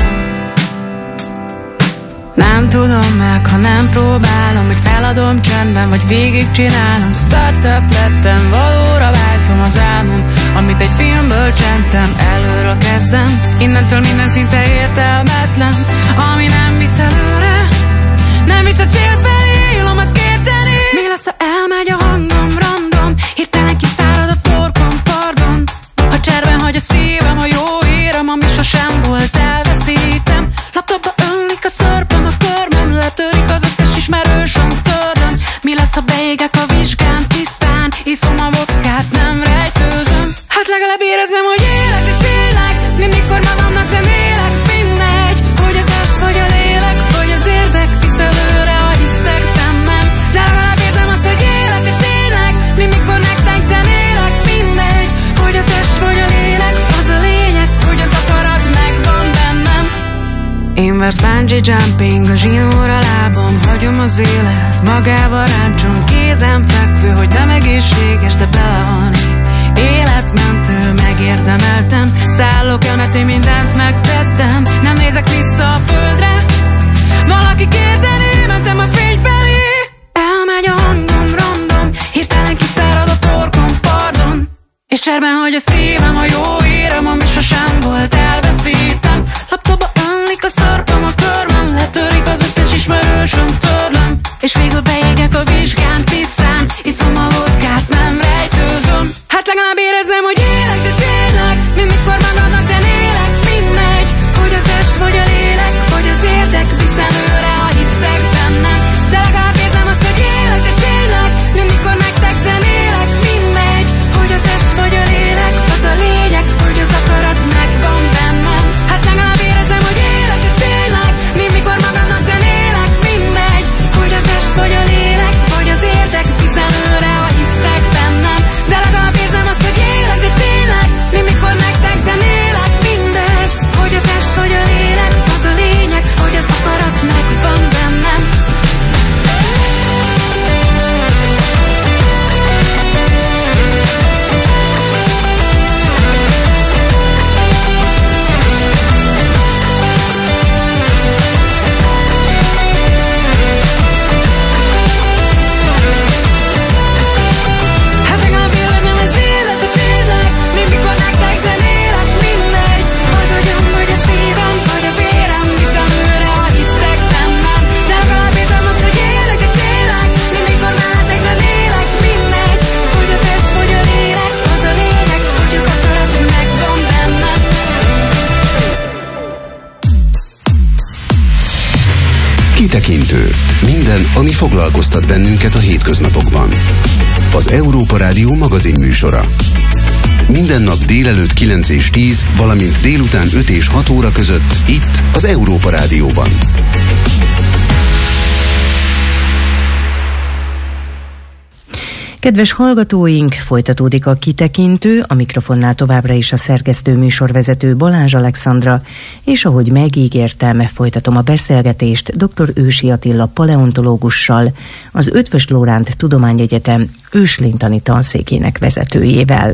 Nem tudom meg, ha nem próbálom, hogy feladom csendben, vagy végigcsinálom. Startup lettem, valóra váltom az álmom, amit egy filmből csentem, előről kezdem. Innentől minden szinte értelmetlen, ami nem visz előre, nem visz a cél felé, élom azt kérteni. Mi lesz, ha elmegy a hangom, random, hirtelen kiszárad a torkom, pardon. Ha cserben hagy a szívem, a jó hírem, ami sosem volt, elveszítem. Laptopba önlik a szörpöm, a körmöm, letörik az összes ismerősöm, tördöm. Mi lesz, ha beégek a vizsgán, tisztán iszom a vodkát, nem rejtőzöm. Hát legalább érezzem, hogy élek, de tényleg, mi mikor magamnak zenélek. Mindegy, hogy a test vagy a lélek, vagy az érdek visz előre, ha hisztek bennem. De legalább érzem azt, hogy élek, de tényleg, mi mikor nektek zenélek. Mindegy, hogy a test vagy a lélek, az a lényeg, hogy az akarat megvan bennem. Inverse bungee jumping, a zsinóra lábam, hagyom az élet, magával ráncsom, kézen fekvő, hogy nem egészséges, de belehalni életmentő, megérdemelten. Szállok el, mert én mindent megtettem, nem nézek vissza a földre. Valaki kérdeni, mentem a fény felé. Elmegy a hangom, random, hirtelen kiszárad a torkom, pardon. És cserben hagy a szívem, a jó hírem, ami sosem volt, elveszítem. Laptopba önlik a szörpöm, a körmöm, letörik az összes ismerősöm, törlöm. És végül beégek a vizsgán, tisztán iszom a vodkát, nem rejtőzöm. Hát legalább érezzem, hogy élek, de tényleg, mi mikor magadnak zenélek. Mindegy, hogy a test vagy a lélek, vagy az érdek visz előre, ha hisztek bennem. De legalább érzem azt, hogy élek, de tényleg, mi mikor nektek zenélek. Mindegy, hogy a test vagy a lélek, az a lényeg, hogy Kitekintő. Minden, ami foglalkoztat bennünket a hétköznapokban. Az Európa Rádió magazin műsora. Minden nap délelőtt kilenc és tíz, valamint délután öt és hat óra között itt az Európa Rádióban. Kedves hallgatóink, folytatódik a Kitekintő, a mikrofonnál továbbra is a szerkesztő műsorvezető Balázs Alexandra, és ahogy megígértem, folytatom a beszélgetést dr. Ősi Attila paleontológussal, az Eötvös Loránd Tudományegyetem őslénytani tanszékének vezetőjével.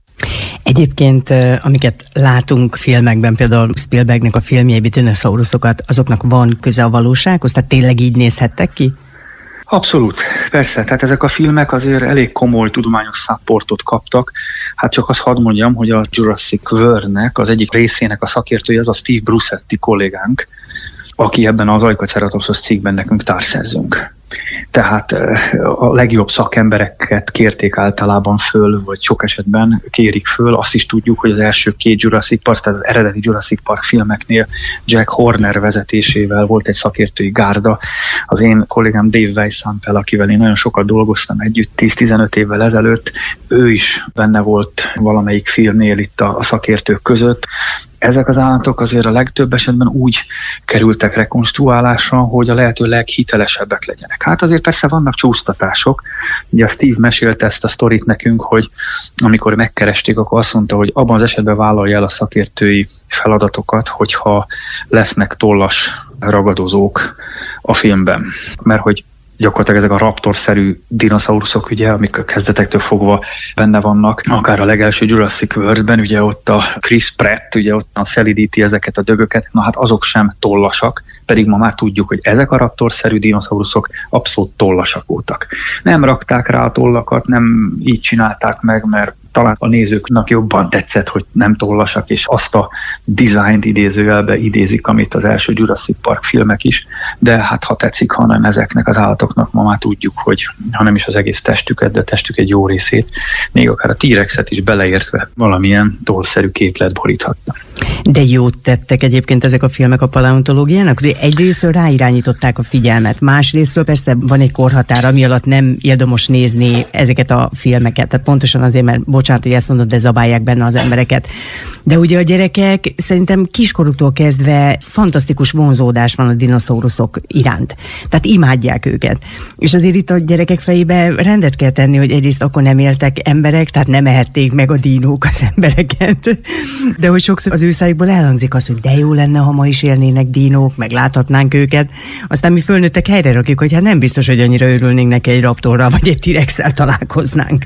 Egyébként, amiket látunk filmekben, például Spielbergnek a filmjeiben dinoszauruszokat, azoknak van köze a valósághoz? Tehát tényleg így nézhettek ki? Abszolút, persze. Tehát ezek a filmek azért elég komoly tudományos szapportot kaptak. Hát csak azt hadd mondjam, hogy a Jurassic World-nek az egyik részének a szakértője az a Steve Brucetti kollégánk, aki ebben az Aicaceratops cikkben nekünk társszerzőnk. Tehát a legjobb szakembereket kérték általában föl, vagy sok esetben kérik föl. Azt is tudjuk, hogy az első két Jurassic Park, tehát az eredeti Jurassic Park filmeknél Jack Horner vezetésével volt egy szakértői gárda. Az én kollégám Dave Weissampel, akivel én nagyon sokat dolgoztam együtt tíz-tizenöt évvel ezelőtt, ő is benne volt valamelyik filmnél itt a, a szakértők között. Ezek az állatok azért a legtöbb esetben úgy kerültek rekonstruálásra, hogy a lehető leghitelesebbek legyenek. Hát azért persze vannak csúsztatások. Ugye a Steve mesélte ezt a sztorit nekünk, hogy amikor megkeresték, akkor azt mondta, hogy abban az esetben vállalja el a szakértői feladatokat, hogyha lesznek tollas ragadozók a filmben. Mert hogy gyakorlatilag ezek a raptorszerű dinoszauruszok, ugye, amik a kezdetektől fogva benne vannak, akár a legelső Jurassic World-ben, ugye ott a Chris Pratt, ugye ott a szelidíti ezeket a dögöket, na hát azok sem tollasak, pedig ma már tudjuk, hogy ezek a raptorszerű dinoszauruszok abszolút tollasak voltak. Nem rakták rá a tollakat, nem így csinálták meg, mert talán a nézőknek jobban tetszett, hogy nem tollasak, és azt a dizájnt idézőjelbe idézik, amit az első Jurassic Park filmek is, de hát ha tetszik, hanem ezeknek az állatoknak ma már tudjuk, hogy ha nem is az egész testüket, de testük egy jó részét, még akár a T-rexet is beleértve valamilyen tollszerű képlet boríthatta. De jót tettek egyébként ezek a filmek a paleontológiának, hogy egyrésztről ráirányították a figyelmet, másrésztről persze van egy korhatár, ami alatt nem érdemes nézni ezeket a filmeket, tehát pontosan azért, mert bocsánat, hogy ezt mondod, de zabálják benne az embereket. De ugye a gyerekek szerintem kiskoruktól kezdve fantasztikus vonzódás van a dinoszauruszok iránt. Tehát imádják őket. És azért itt a gyerekek fejébe rendet kell tenni, hogy egyrészt akkor nem éltek emberek, tehát nem ehették meg a dinók az embereket. De hogy sokszor az ő szájukból elhangzik az, hogy de jó lenne, ha ma is élnének dinók, meg láthatnánk őket. Aztán mi fölnőttek helyre rakjuk, hogy hát nem biztos, hogy annyira örülnénk neki egy raptorral, vagy egy T-rexsel találkoznánk.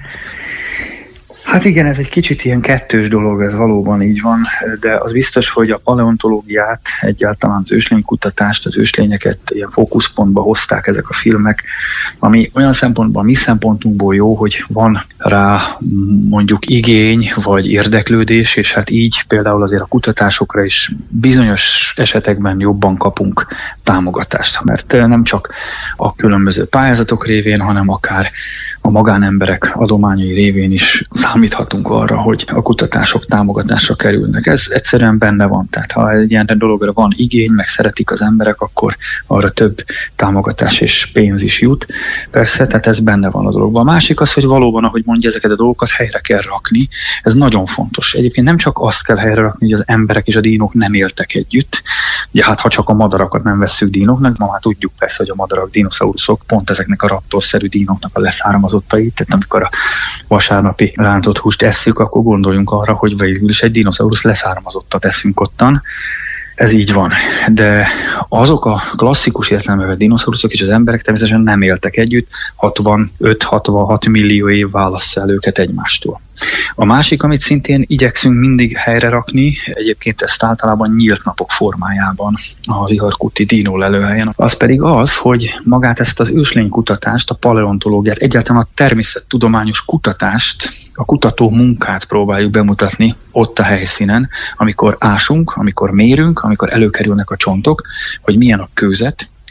Hát igen, ez egy kicsit ilyen kettős dolog, ez valóban így van, de az biztos, hogy a paleontológiát, egyáltalán az őslénykutatást, az őslényeket ilyen fókuszpontba hozták ezek a filmek, ami olyan szempontból, mi szempontunkból jó, hogy van rá mondjuk igény vagy érdeklődés, és hát így például azért a kutatásokra is bizonyos esetekben jobban kapunk támogatást, mert nem csak a különböző pályázatok révén, hanem akár a magánemberek adományai révén is számíthatunk arra, hogy a kutatások támogatásra kerülnek. Ez egyszerűen benne van. Tehát ha egy ilyen dologra van igény, meg szeretik az emberek, akkor arra több támogatás és pénz is jut. Persze, tehát ez benne van a dologban. A másik az, hogy valóban, ahogy mondja, ezeket a dolgokat helyre kell rakni. Ez nagyon fontos. Egyébként nem csak azt kell helyre rakni, hogy az emberek és a dinók nem éltek együtt. Ugye hát ha csak a madarakat nem vesszük dinóknak, ma már tudjuk persze, hogy a madarak, dinoszauruszok pont ezeknek a raptorszerű dinóknak a leszármazottai. Tehát amikor a vasárnapi rántott húst esszük, akkor gondoljunk arra, hogy végül is egy dinoszaurusz leszármazottat eszünk ottan. Ez így van. De azok a klasszikus értelemben dinoszauruszok és az emberek természetesen nem éltek együtt, hatvanöt-hatvanhat millió év válassza el őket egymástól. A másik, amit szintén igyekszünk mindig helyre rakni, egyébként ezt általában nyílt napok formájában az Iharkúti Dino lelőhelyen, az pedig az, hogy magát ezt az őslénykutatást, a paleontológiát, egyáltalán a természettudományos kutatást, a kutató munkát próbáljuk bemutatni ott a helyszínen, amikor ásunk, amikor mérünk, amikor előkerülnek a csontok, hogy milyen a kőzet,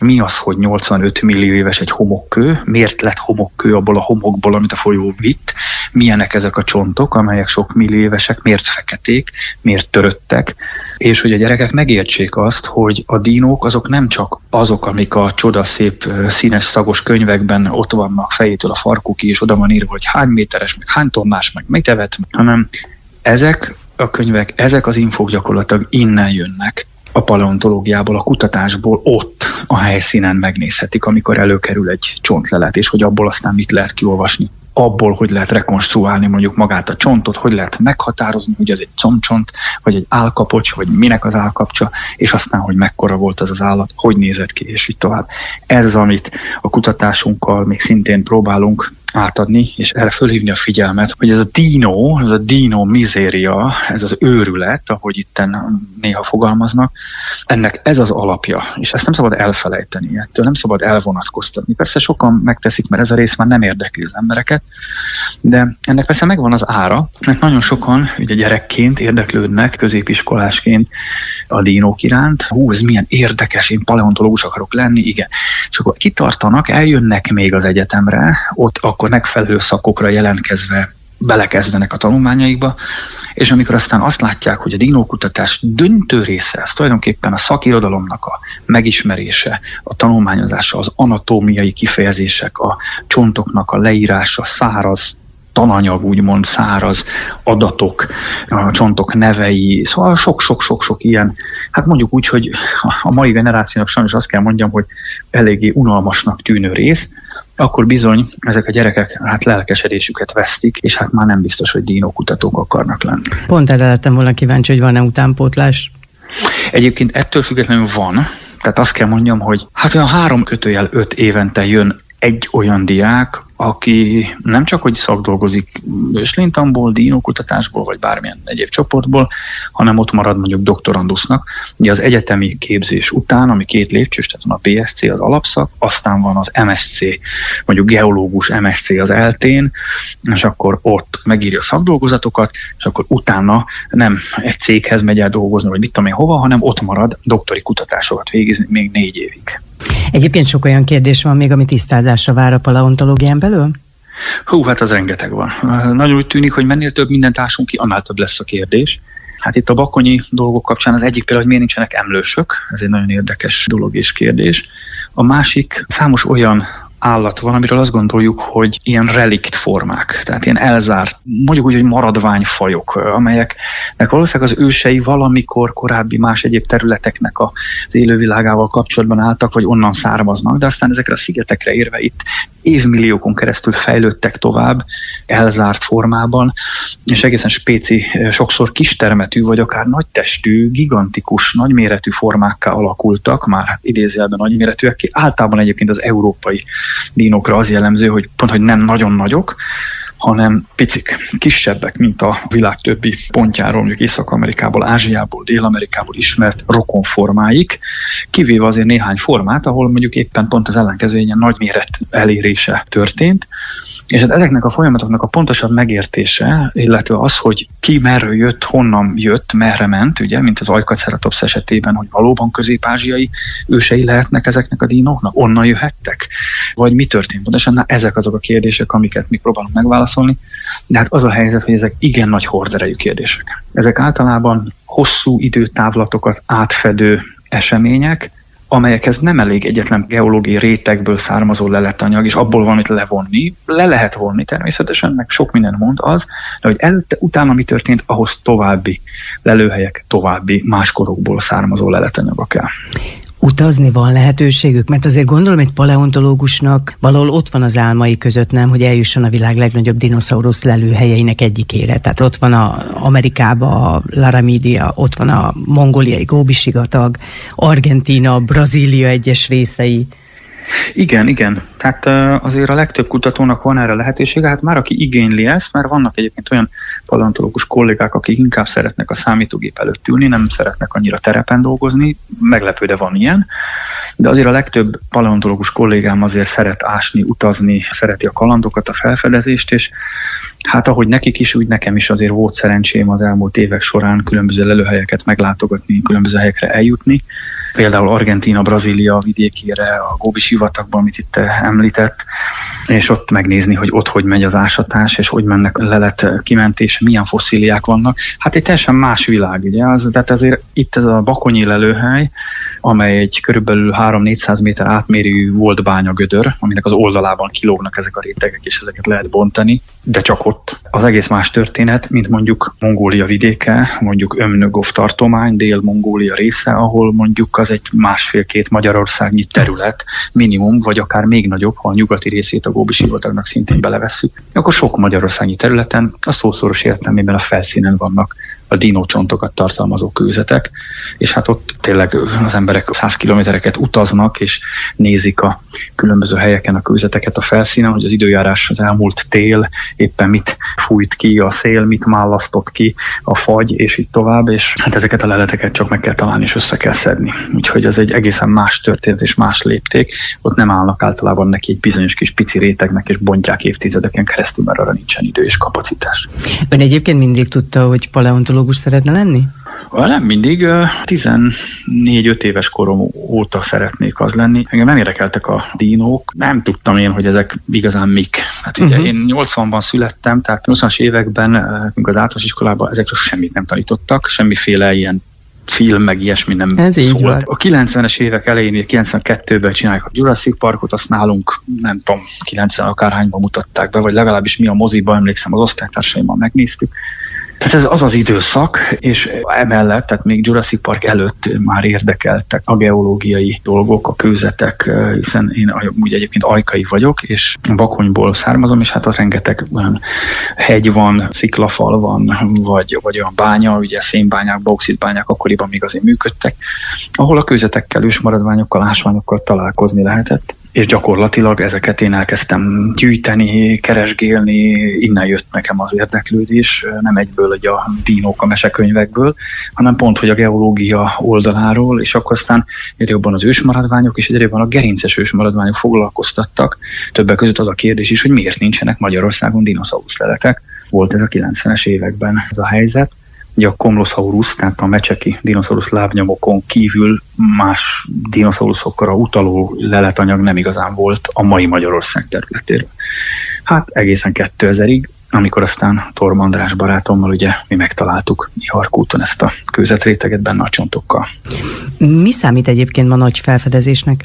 mi az, hogy nyolcvanöt millió éves egy homokkő, miért lett homokkő abból a homokból, amit a folyó vitt, milyenek ezek a csontok, amelyek sok millió évesek, miért feketék, miért töröttek, és hogy a gyerekek megértsék azt, hogy a dinók azok nem csak azok, amik a csodaszép színes szagos könyvekben ott vannak fejétől a farkukig, és oda van írva, hogy hány méteres, meg hány tonnás, meg mit evett, hanem ezek a könyvek, ezek az infók gyakorlatilag innen jönnek, a paleontológiából, a kutatásból, ott a helyszínen megnézhetik, amikor előkerül egy csontlelet, és hogy abból aztán mit lehet kiolvasni. Abból, hogy lehet rekonstruálni mondjuk magát a csontot, hogy lehet meghatározni, hogy ez egy combcsont, vagy egy állkapocs, vagy minek az állkapcsa, és aztán, hogy mekkora volt az az állat, hogy nézett ki, és így tovább. Ez az, amit a kutatásunkkal még szintén próbálunk átadni, és erre fölhívni a figyelmet, hogy ez a dino, ez a dino miséria, ez az őrület, ahogy itten néha fogalmaznak, ennek ez az alapja, és ezt nem szabad elfelejteni, ettől nem szabad elvonatkoztatni. Persze sokan megteszik, mert ez a rész már nem érdekli az embereket, de ennek persze megvan az ára, mert nagyon sokan ugye gyerekként érdeklődnek, középiskolásként a dinók iránt. Hú, ez milyen érdekes, én paleontológus akarok lenni, igen. És akkor kitartanak, eljönnek még az egyetemre, ott akkor megfelelő szakokra jelentkezve belekezdenek a tanulmányaikba, és amikor aztán azt látják, hogy a dinókutatás döntő része, ez tulajdonképpen a szakirodalomnak a megismerése, a tanulmányozása, az anatómiai kifejezések, a csontoknak a leírása, száraz tananyag, úgymond száraz adatok, a csontok nevei, szóval sok-sok-sok-sok ilyen, hát mondjuk úgy, hogy a mai generációnak sajnos azt kell mondjam, hogy eléggé unalmasnak tűnő rész, akkor bizony ezek a gyerekek hát lelkesedésüket vesztik, és hát már nem biztos, hogy dinókutatók akarnak lenni. Pont erre lettem volna kíváncsi, hogy van-e utánpótlás? Egyébként ettől függetlenül van, tehát azt kell mondjam, hogy hát olyan három kötőjel öt évente jön egy olyan diák, aki nem csak, hogy szakdolgozik őslintamból, dinókutatásból, vagy bármilyen egyéb csoportból, hanem ott marad mondjuk doktorandusznak. Ugye az egyetemi képzés után, ami két lépcsős, tehát van a bé es cé, az alapszak, aztán van az em es cé, mondjuk geológus em es cé az eltén, és akkor ott megírja a szakdolgozatokat, és akkor utána nem egy céghez megy el dolgozni, vagy mit tudom én hova, hanem ott marad doktori kutatásokat végezni még négy évig. Egyébként sok olyan kérdés van még, ami tisztázásra vár a paleontológián belül? Hú, hát az rengeteg van. Nagyon úgy tűnik, hogy mennél több mindent ásunk ki, annál több lesz a kérdés. Hát itt a bakonyi dolgok kapcsán az egyik például, hogy miért nincsenek emlősök, ez egy nagyon érdekes dolog és kérdés. A másik, számos olyan állat van, amiről azt gondoljuk, hogy ilyen relikt formák, tehát ilyen elzárt, mondjuk úgy, hogy maradványfajok, amelyeknek valószínűleg az ősei valamikor korábbi más egyéb területeknek az élővilágával kapcsolatban álltak, vagy onnan származnak, de aztán ezekre a szigetekre érve itt évmilliókon keresztül fejlődtek tovább, elzárt formában, és egészen spéci, sokszor kistermetű, vagy akár nagytestű, gigantikus, nagyméretű formákká alakultak, már hát idézőjelben nagyméretűek, ki általában egyébként az európai dinókra az jellemző, hogy pont, hogy nem nagyon nagyok, hanem picik, kisebbek, mint a világ többi pontjáról, mondjuk Észak-Amerikából, Ázsiából, Dél-Amerikából ismert rokonformáik, kivéve azért néhány formát, ahol mondjuk éppen pont az ellenkező ilyen nagyméret elérése történt. És hát ezeknek a folyamatoknak a pontosabb megértése, illetve az, hogy ki merről jött, honnan jött, merre ment, ugye, mint az Ajkaceratops esetében, hogy valóban közép-ázsiai ősei lehetnek ezeknek a dinóknak, onnan jöhettek, vagy mi történt pontosan? Na, ezek azok a kérdések, amiket mi próbálunk megválaszolni, de hát az a helyzet, hogy ezek igen nagy horderejű kérdések. Ezek általában hosszú időtávlatokat átfedő események, amelyekhez nem elég egyetlen geológiai rétegből származó leletanyag, és abból valamit levonni. Le lehet vonni természetesen, meg sok minden mond az, de hogy előtte, utána mi történt, ahhoz további lelőhelyek, további más korokból származó leletanyagok kell. Utazni van lehetőségük? Mert azért gondolom, egy paleontológusnak valahol ott van az álmai között, nem, hogy eljusson a világ legnagyobb dinoszaurusz lelőhelyeinek egyikére. Tehát ott van a Amerikába a Laramidia, ott van a mongóliai Góbi-sivatag, Argentína, Brazília egyes részei. Igen, igen. Tehát azért a legtöbb kutatónak van erre lehetősége, hát már aki igényli ezt, mert vannak egyébként olyan paleontológus kollégák, akik inkább szeretnek a számítógép előtt ülni, nem szeretnek annyira terepen dolgozni, meglepő, de van ilyen, de azért a legtöbb paleontológus kollégám azért szeret ásni, utazni, szereti a kalandokat, a felfedezést, és hát ahogy nekik is, úgy nekem is azért volt szerencsém az elmúlt évek során különböző lelőhelyeket meglátogatni, különböző helyekre eljutni. Például Argentína, Brazília vidékére, a Góbi-sivatagban, amit itt említett, és ott megnézni, hogy ott hogy megy az ásatás, és hogy mennek lelet kimentés, milyen fosszíliák vannak. Hát egy teljesen más világ, ugye? Az, tehát azért itt ez a bakonyi lelőhely, amely egy körülbelül három-négyszáz méter átmérőjű volt bányagödör, aminek az oldalában kilógnak ezek a rétegek, és ezeket lehet bontani, de csak ott. Az egész más történet, mint mondjuk Mongólia vidéke, mondjuk Ömnögov tartomány, Dél-Mongólia része, ahol mondjuk az egy másfél-két magyarországnyi terület minimum, vagy akár még nagyobb, ha a nyugati részét a Góbi-sivatagnak szintén belevesszük. Akkor sok magyarországnyi területen a szószoros értelmében a felszínen vannak a dinócsontokat tartalmazó kőzetek, és hát ott tényleg az emberek száz kilométereket utaznak, és nézik a különböző helyeken a kőzeteket a felszínen, hogy az időjárás, az elmúlt tél éppen mit fújt ki a szél, mit mállasztott ki a fagy, és így tovább, és hát ezeket a leleteket csak meg kell találni, és össze kell szedni. Úgyhogy ez egy egészen más történet és más lépték. Ott nem állnak általában neki egy bizonyos kis pici rétegnek, és bontják évtizedeken keresztül, mert arra nincsen idő és kapacitás. Ön egyébként mindig tudta, hogy paleontológus szeretne lenni? Nem mindig, tizennégy-öt éves korom óta szeretnék az lenni. Engem nem érdekeltek a dinók, nem tudtam én, hogy ezek igazán mik. Hát ugye uh-huh. én nyolcvanban születtem, tehát nyolcvanas években, amikor az általános iskolában ezekről semmit nem tanítottak, semmiféle ilyen film, meg ilyesmi nem ez szólt. Van. A kilencvenes évek elején, kilencvenkettőben csinálják a Jurassic Parkot, azt nálunk, nem tudom, kilencven akárhányban mutatták be, vagy legalábbis mi a moziban, emlékszem, az osztálytársaimmal megnéztük. Tehát ez az az időszak, és emellett, tehát még Jurassic Park előtt már érdekeltek a geológiai dolgok, a kőzetek, hiszen én úgy egyébként ajkai vagyok, és Bakonyból származom, és hát ott rengeteg olyan hegy van, sziklafal van, vagy, vagy olyan bánya, ugye szénbányák, bauxitbányák akkoriban még azért működtek, ahol a kőzetekkel, ősmaradványokkal, ásványokkal találkozni lehetett. És gyakorlatilag ezeket én elkezdtem gyűjteni, keresgélni, innen jött nekem az érdeklődés, nem egyből hogy a dinók a mesekönyvekből, hanem pont, hogy a geológia oldaláról, és akkor aztán egyre jobban az ősmaradványok, és egyre jobban a gerinces ősmaradványok foglalkoztattak. Többek között az a kérdés is, hogy miért nincsenek Magyarországon dinoszaurusz leletek. Volt ez a kilencvenes években ez a helyzet. Ugye a Komlosaurus, tehát a mecseki dinoszaurusz lábnyomokon kívül más dinoszauruszokra utaló leletanyag nem igazán volt a mai Magyarország területéről. Hát egészen kétezerig, amikor aztán Torm András barátommal ugye mi megtaláltuk Iharkúton ezt a kőzetréteget benne a csontokkal. Mi számít egyébként ma nagy felfedezésnek?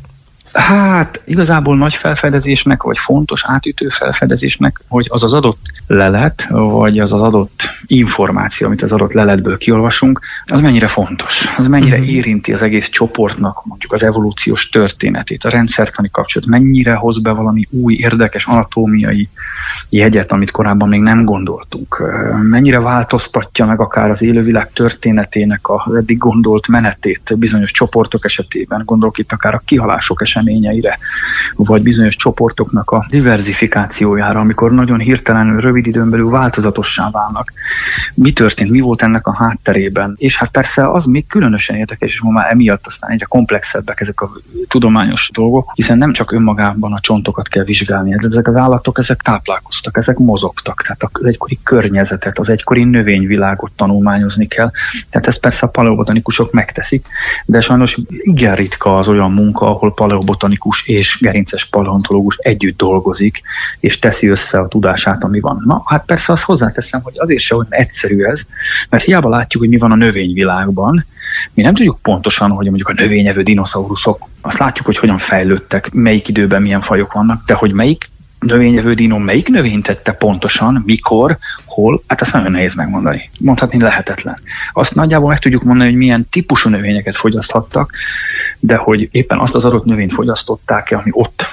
Hát igazából nagy felfedezésnek, vagy fontos átütő felfedezésnek, hogy az az adott lelet, vagy az az adott információ, amit az adott leletből kiolvasunk, az mennyire fontos, az mennyire uh-huh. érinti az egész csoportnak mondjuk az evolúciós történetét, a rendszertani kapcsolat, mennyire hoz be valami új, érdekes anatómiai jegyet, amit korábban még nem gondoltunk, mennyire változtatja meg akár az élővilág történetének az eddig gondolt menetét bizonyos csoportok esetében, gondolok itt akár a kihalások eseményeire, vagy bizonyos csoportoknak a diverzifikációjára, amikor nagyon hirtelenül, rövid időn belül változatossá válnak. Mi történt, mi volt ennek a hátterében? És hát persze az még különösen érdekes, és már emiatt aztán egyre komplexebbek ezek a tudományos dolgok, hiszen nem csak önmagában a csontokat kell vizsgálni, ezek az állatok, ezek táplálkoztak, ezek mozogtak, tehát az egykori környezetet, az egykori növényvilágot tanulmányozni kell. Tehát ezt persze a paleobotanikusok megteszik, de sajnos igen ritka az olyan munka, ahol paleobotanikus és gerinces paleontológus együtt dolgozik, és teszi össze a tudását, ami van. Na, hát persze azt hozzáteszem, hogy azért se olyan egyszerű ez, mert hiába látjuk, hogy mi van a növényvilágban, mi nem tudjuk pontosan, hogy mondjuk a növényevő dinoszauruszok, azt látjuk, hogy hogyan fejlődtek, melyik időben milyen fajok vannak, de hogy melyik növényevő dinó melyik növényt tette pontosan, mikor, hol, hát ezt nagyon nehéz megmondani. Mondhatni lehetetlen. Azt nagyjából meg tudjuk mondani, hogy milyen típusú növényeket fogyaszthattak, de hogy éppen azt az adott növényt fogyasztották-e, ami ott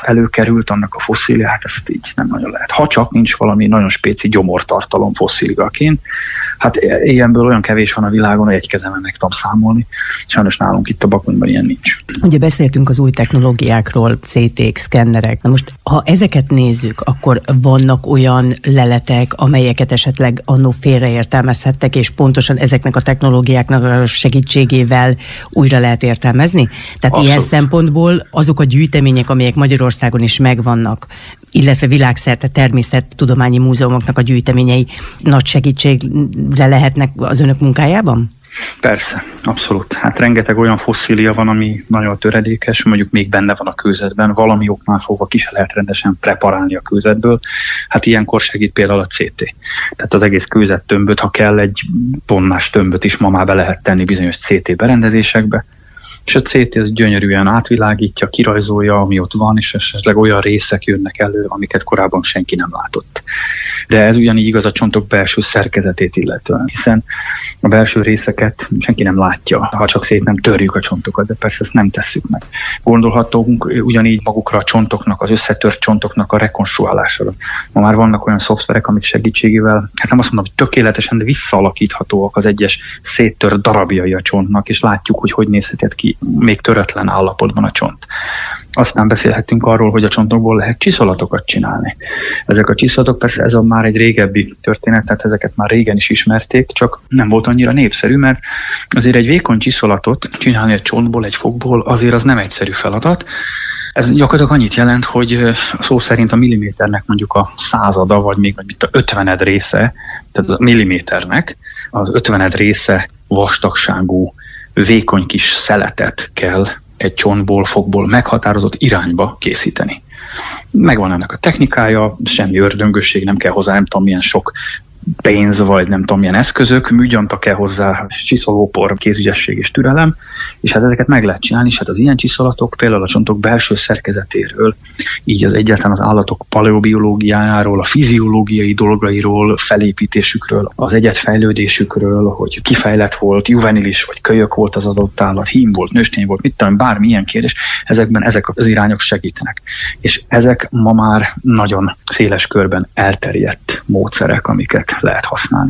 előkerült annak a fosszília, hát ezt így nem nagyon lehet. Ha csak nincs valami nagyon spéci gyomortartalom fosszíliaként, hát ilyenből olyan kevés van a világon, hogy egy kezemen meg tudom számolni. Sajnos nálunk itt a Bakonyban ilyen nincs. Ugye beszéltünk az új technológiákról, cé té-k, szkennerek. Na most, ha ezeket nézzük, akkor vannak olyan leletek, amelyeket esetleg annó félreértelmezhettek, és pontosan ezeknek a technológiáknak a segítségével újra lehet értelmezni? Tehát Abszolút. Ilyen szempontból azok a gyűjtemények, amelyek Magyarországon is megvannak, illetve világszerte természettudományi múzeumoknak a gyűjteményei nagy segítségre lehetnek az önök munkájában? Persze, abszolút. Hát rengeteg olyan fosszília van, ami nagyon töredékes, mondjuk még benne van a kőzetben, valami oknál fogva ki se lehet rendesen preparálni a kőzetből. Hát ilyenkor segít például a cé té. Tehát az egész kőzettömböt, ha kell, egy tonnás tömböt is ma már be lehet tenni bizonyos cé té berendezésekbe, és a cé té az gyönyörűen átvilágítja, kirajzolja, ami ott van, és esetleg olyan részek jönnek elő, amiket korábban senki nem látott. De ez ugyanígy igaz a csontok belső szerkezetét illetően, hiszen a belső részeket senki nem látja, ha csak szét nem törjük a csontokat, de persze ezt nem tesszük meg. Gondolhatunk ugyanígy magukra a csontoknak, az összetört csontoknak a rekonstruálására. Ma már vannak olyan szoftverek, amik segítségével, hát nem azt mondom, hogy tökéletesen, de visszaalakíthatóak az egyes széttört darabjai a csontnak, és látjuk, hogy hogy nézhetett ki még töretlen állapotban a csont. Aztán beszélhetünk arról, hogy a csontokból lehet csiszolatokat csinálni. Ezek a csiszolatok persze ez a már egy régebbi történet, tehát ezeket már régen is ismerték, csak nem volt annyira népszerű, mert azért egy vékony csiszolatot csinálni egy csontból, egy fogból, azért az nem egyszerű feladat. Ez gyakorlatilag annyit jelent, hogy szó szerint a milliméternek mondjuk a százada, vagy még mint a ötvened része, tehát a milliméternek az ötvened része vastagságú, vékony kis szeletet kell egy csontból, fogból meghatározott irányba készíteni. Megvan ennek a technikája, semmi ördöngösség, nem kell hozzá, nem tudom milyen sok pénz, vagy nem tudom milyen eszközök, műgyanta kell hozzá, csiszolópor, kézügyesség és türelem, és hát ezeket meg lehet csinálni, és hát az ilyen csiszolatok például a csontok belső szerkezetéről, így az egyáltalán az állatok paleobiológiájáról, a fiziológiai dolgairól, felépítésükről, az egyedfejlődésükről, hogy kifejlett volt, juvenilis vagy kölyök volt az adott állat, hím volt, nőstény volt, mit tudom, bármilyen kérdés, ezekben ezek az irányok segítenek. És ezek ma már nagyon széles körben elterjedt módszerek, amiket lehet használni.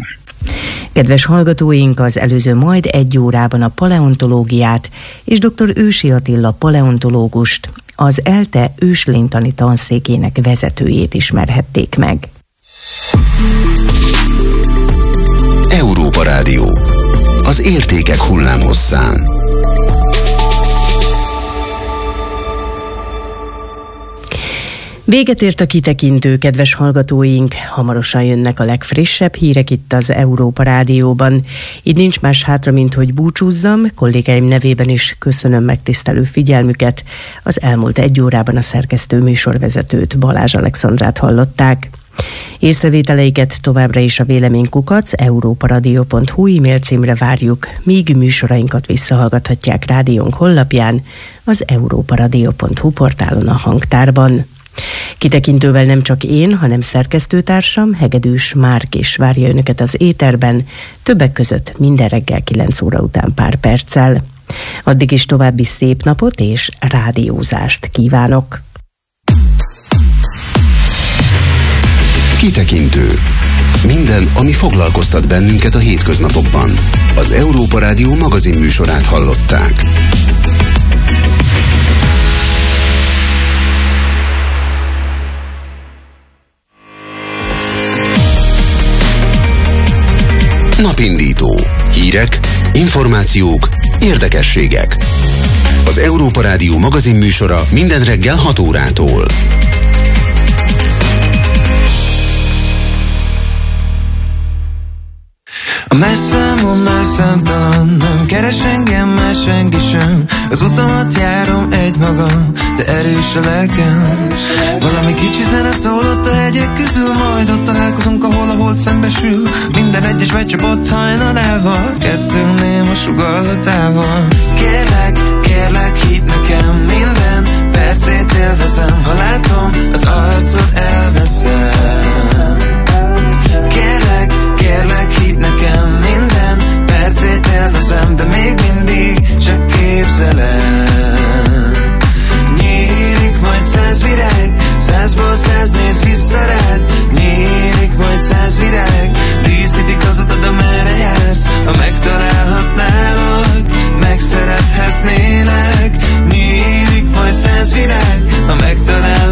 Kedves hallgatóink, az előző majd egy órában a paleontológiát és dr. Ősi Attila paleontológust, az ELTE őslénytani tanszékének vezetőjét ismerhették meg. Európa Rádió. Az értékek hullámhosszán. Véget ért a kitekintő, kedves hallgatóink, hamarosan jönnek a legfrissebb hírek itt az Európa Rádióban. Így nincs más hátra, mint hogy búcsúzzam, kollégáim nevében is köszönöm megtisztelő figyelmüket. Az elmúlt egy órában a szerkesztő műsorvezetőt, Balázs Alexandrát hallották. Észrevételeiket továbbra is a véleménykukac európaradio pont hu e-mail címre várjuk, míg műsorainkat visszahallgathatják rádiónk honlapján, az európaradio pont hu portálon a hangtárban. Kitekintővel nem csak én, hanem szerkesztőtársam, Hegedűs Márk is várja önöket az éterben, többek között minden reggel kilenc óra után pár perccel. Addig is további szép napot és rádiózást kívánok! Kitekintő. Minden, ami foglalkoztat bennünket a hétköznapokban. Az Európa Rádió magazin műsorát hallották. Napindító. Hírek, információk, érdekességek. Az Európa Rádió magazin műsora minden reggel hat órától. A messzámom már számtalan, nem keres engem már senki sem. Az utamat járom egymagam, de erős a lelkem. Valami kicsi zene szólott a hegyek közül, majd ott találkozunk, ahol a hold szembesül. Minden egyes becsapott hajnalával, kettőnk néma sugallatával. Kérlek, kérlek, hidd nekem, minden percét élvezem. Ha látom, az arcod elveszem. Kérlek, kérlek, hidd nekem, minden percét élvezem, de még mindig csak képzelem. Nyílik majd száz virág vezethetnélek. Nyílik majd száz világ, ha megtalál